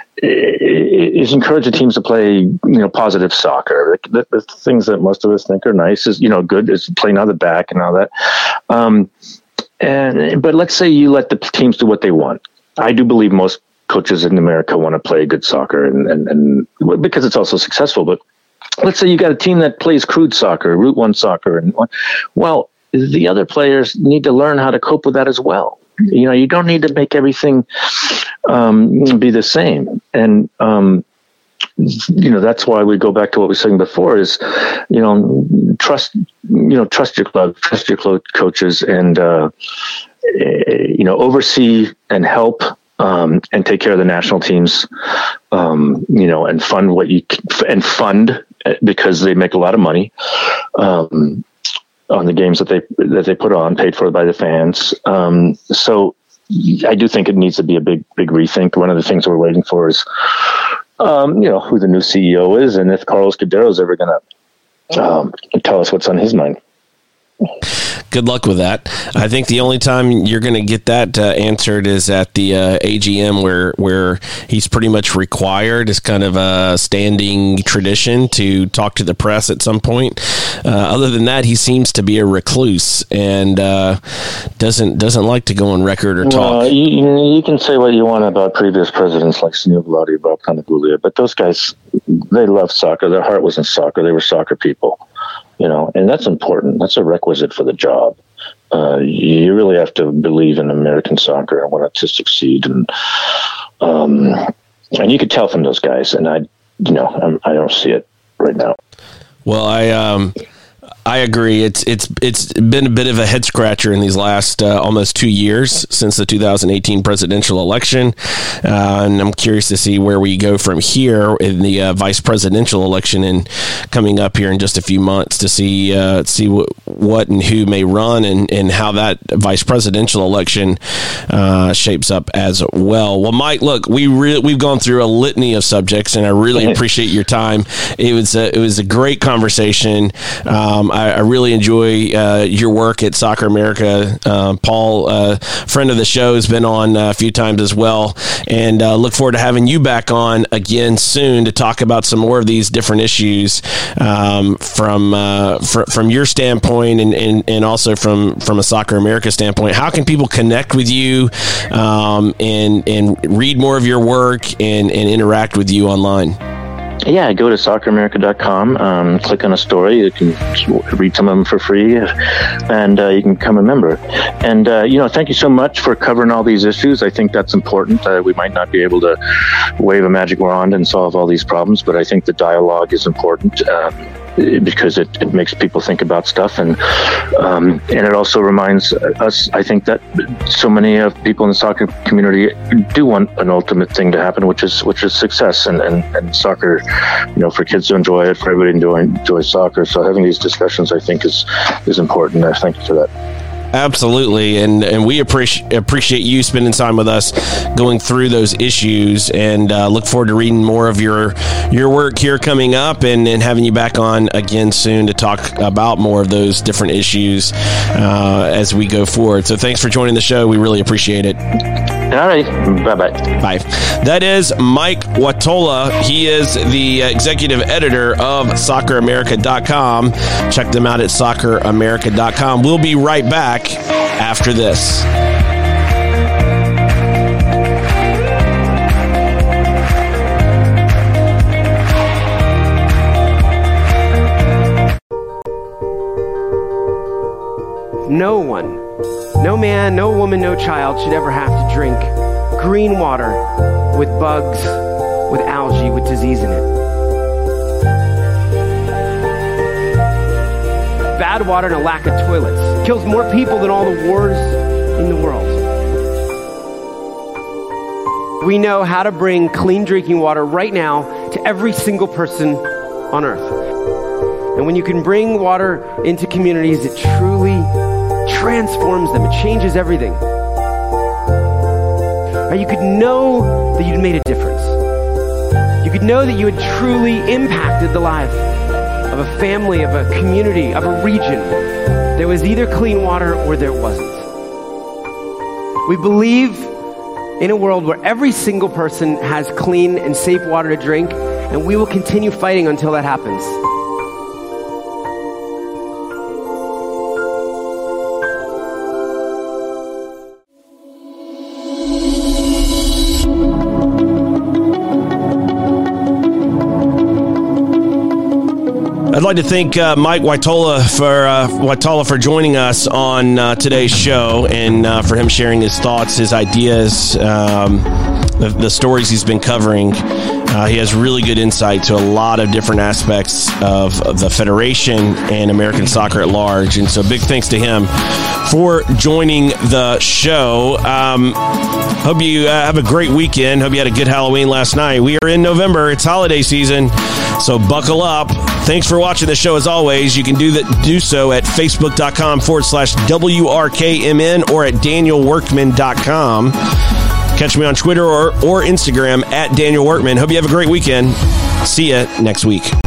is encourage the teams to play, you know, positive soccer. The, the things that most of us think are nice is, you know, good is playing on the back and all that. Um, and but let's say you let the teams do what they want. I do believe most coaches in America want to play good soccer, and, and, and because it's also successful. But let's say you got a team that plays crude soccer, Route One soccer, and well, the other players need to learn how to cope with that as well. You know, you don't need to make everything um, be the same. And um, you know, that's why we go back to what we were saying before: is, you know, trust, you know, trust your club, trust your co- coaches, and uh, you know, oversee and help. Um, and take care of the national teams, um, you know, and fund what you and fund because they make a lot of money um, on the games that they that they put on, paid for by the fans. Um, so I do think it needs to be a big big rethink. One of the things we're waiting for is, um, you know, who the new C E O is, and if Carlos Cadero is ever going to um, tell us what's on his mind.
good luck with that. I think the only time you're going to get that uh, answered is at the uh, A G M, where where he's pretty much required. It's kind of a standing tradition to talk to the press at some point. Uh, other than that, he seems to be a recluse and uh, doesn't doesn't like to go on record or talk.
Well, you, you can say what you want about previous presidents like Sunil Gulati, Bob Kanagoulia, but those guys, they love soccer. Their heart was in soccer. They were soccer people, you know, and that's important. That's a requisite for the job. Uh, you really have to believe in American soccer and want it to succeed. And um, and you could tell from those guys, and I, you know, I'm, I don't see it right now.
Well, I um, I agree. It's it's it's been a bit of a head scratcher in these last uh, almost two years since the two thousand eighteen presidential election, uh, and I'm curious to see where we go from here in the uh, vice presidential election and coming up here in just a few months to see uh, see what, what and who may run and, and how that vice presidential election uh, shapes up as well. Well, Mike, look, we re- we've gone through a litany of subjects, and I really appreciate your time. It was a, it was a great conversation. Um, I, I really enjoy uh, your work at Soccer America. Uh, Paul, uh, friend of the show, has been on a few times as well, and uh, look forward to having you back on again soon to talk about some more of these different issues um, from uh, fr- from your standpoint and, and, and also from, from a Soccer America standpoint. How can people connect with you um, and and read more of your work and, and interact with you online?
Yeah, go to soccer america dot com, um, click on a story. You can read some of them for free, and uh, you can become a member. And, uh, you know, thank you so much for covering all these issues. I think that's important. Uh, we might not be able to wave a magic wand and solve all these problems, but I think the dialogue is important. Um, because it, it makes people think about stuff, and um, and it also reminds us, I think, that so many of people in the soccer community do want an ultimate thing to happen, which is which is success, and, and, and soccer, you know, for kids to enjoy it, for everybody to enjoy, enjoy soccer. So having these discussions, I think, is is important. I thank you for that.
Absolutely, and and we appreciate appreciate you spending time with us, going through those issues, and uh, look forward to reading more of your your work here coming up, and, and having you back on again soon to talk about more of those different issues uh, as we go forward. So thanks for joining the show. We really appreciate it.
All right, bye-bye.
Bye. That is Mike Watola. He is the executive editor of soccer america dot com. Check them out at soccer america dot com. We'll be right back after this.
No one, no man, no woman, no child should ever have to drink green water with bugs, with algae, with disease in it. Bad water and a lack of toilets kills more people than all the wars in the world. We know how to bring clean drinking water right now to every single person on earth. And when you can bring water into communities, it truly transforms them. It changes everything. Or you could know that you'd made a difference. You could know that you had truly impacted the life of a family, of a community, of a region. There was either clean water or there wasn't. We believe in a world where every single person has clean and safe water to drink, and we will continue fighting until that happens.
I'd like to thank uh, Mike Watola for uh, Watola for joining us on uh, today's show, and uh, for him sharing his thoughts, his ideas, um, the, the stories he's been covering. Uh, he has really good insight to a lot of different aspects of, of the Federation and American soccer at large. And so big thanks to him for joining the show. Um, hope you uh, have a great weekend. Hope you had a good Halloween last night. We are in November. It's holiday season, so buckle up. Thanks for watching the show as always. You can do that, do so at facebook.com forward slash WRKMN or at daniel workman dot com. Catch me on Twitter or, or Instagram at Daniel Workman. Hope you have a great weekend. See you next week.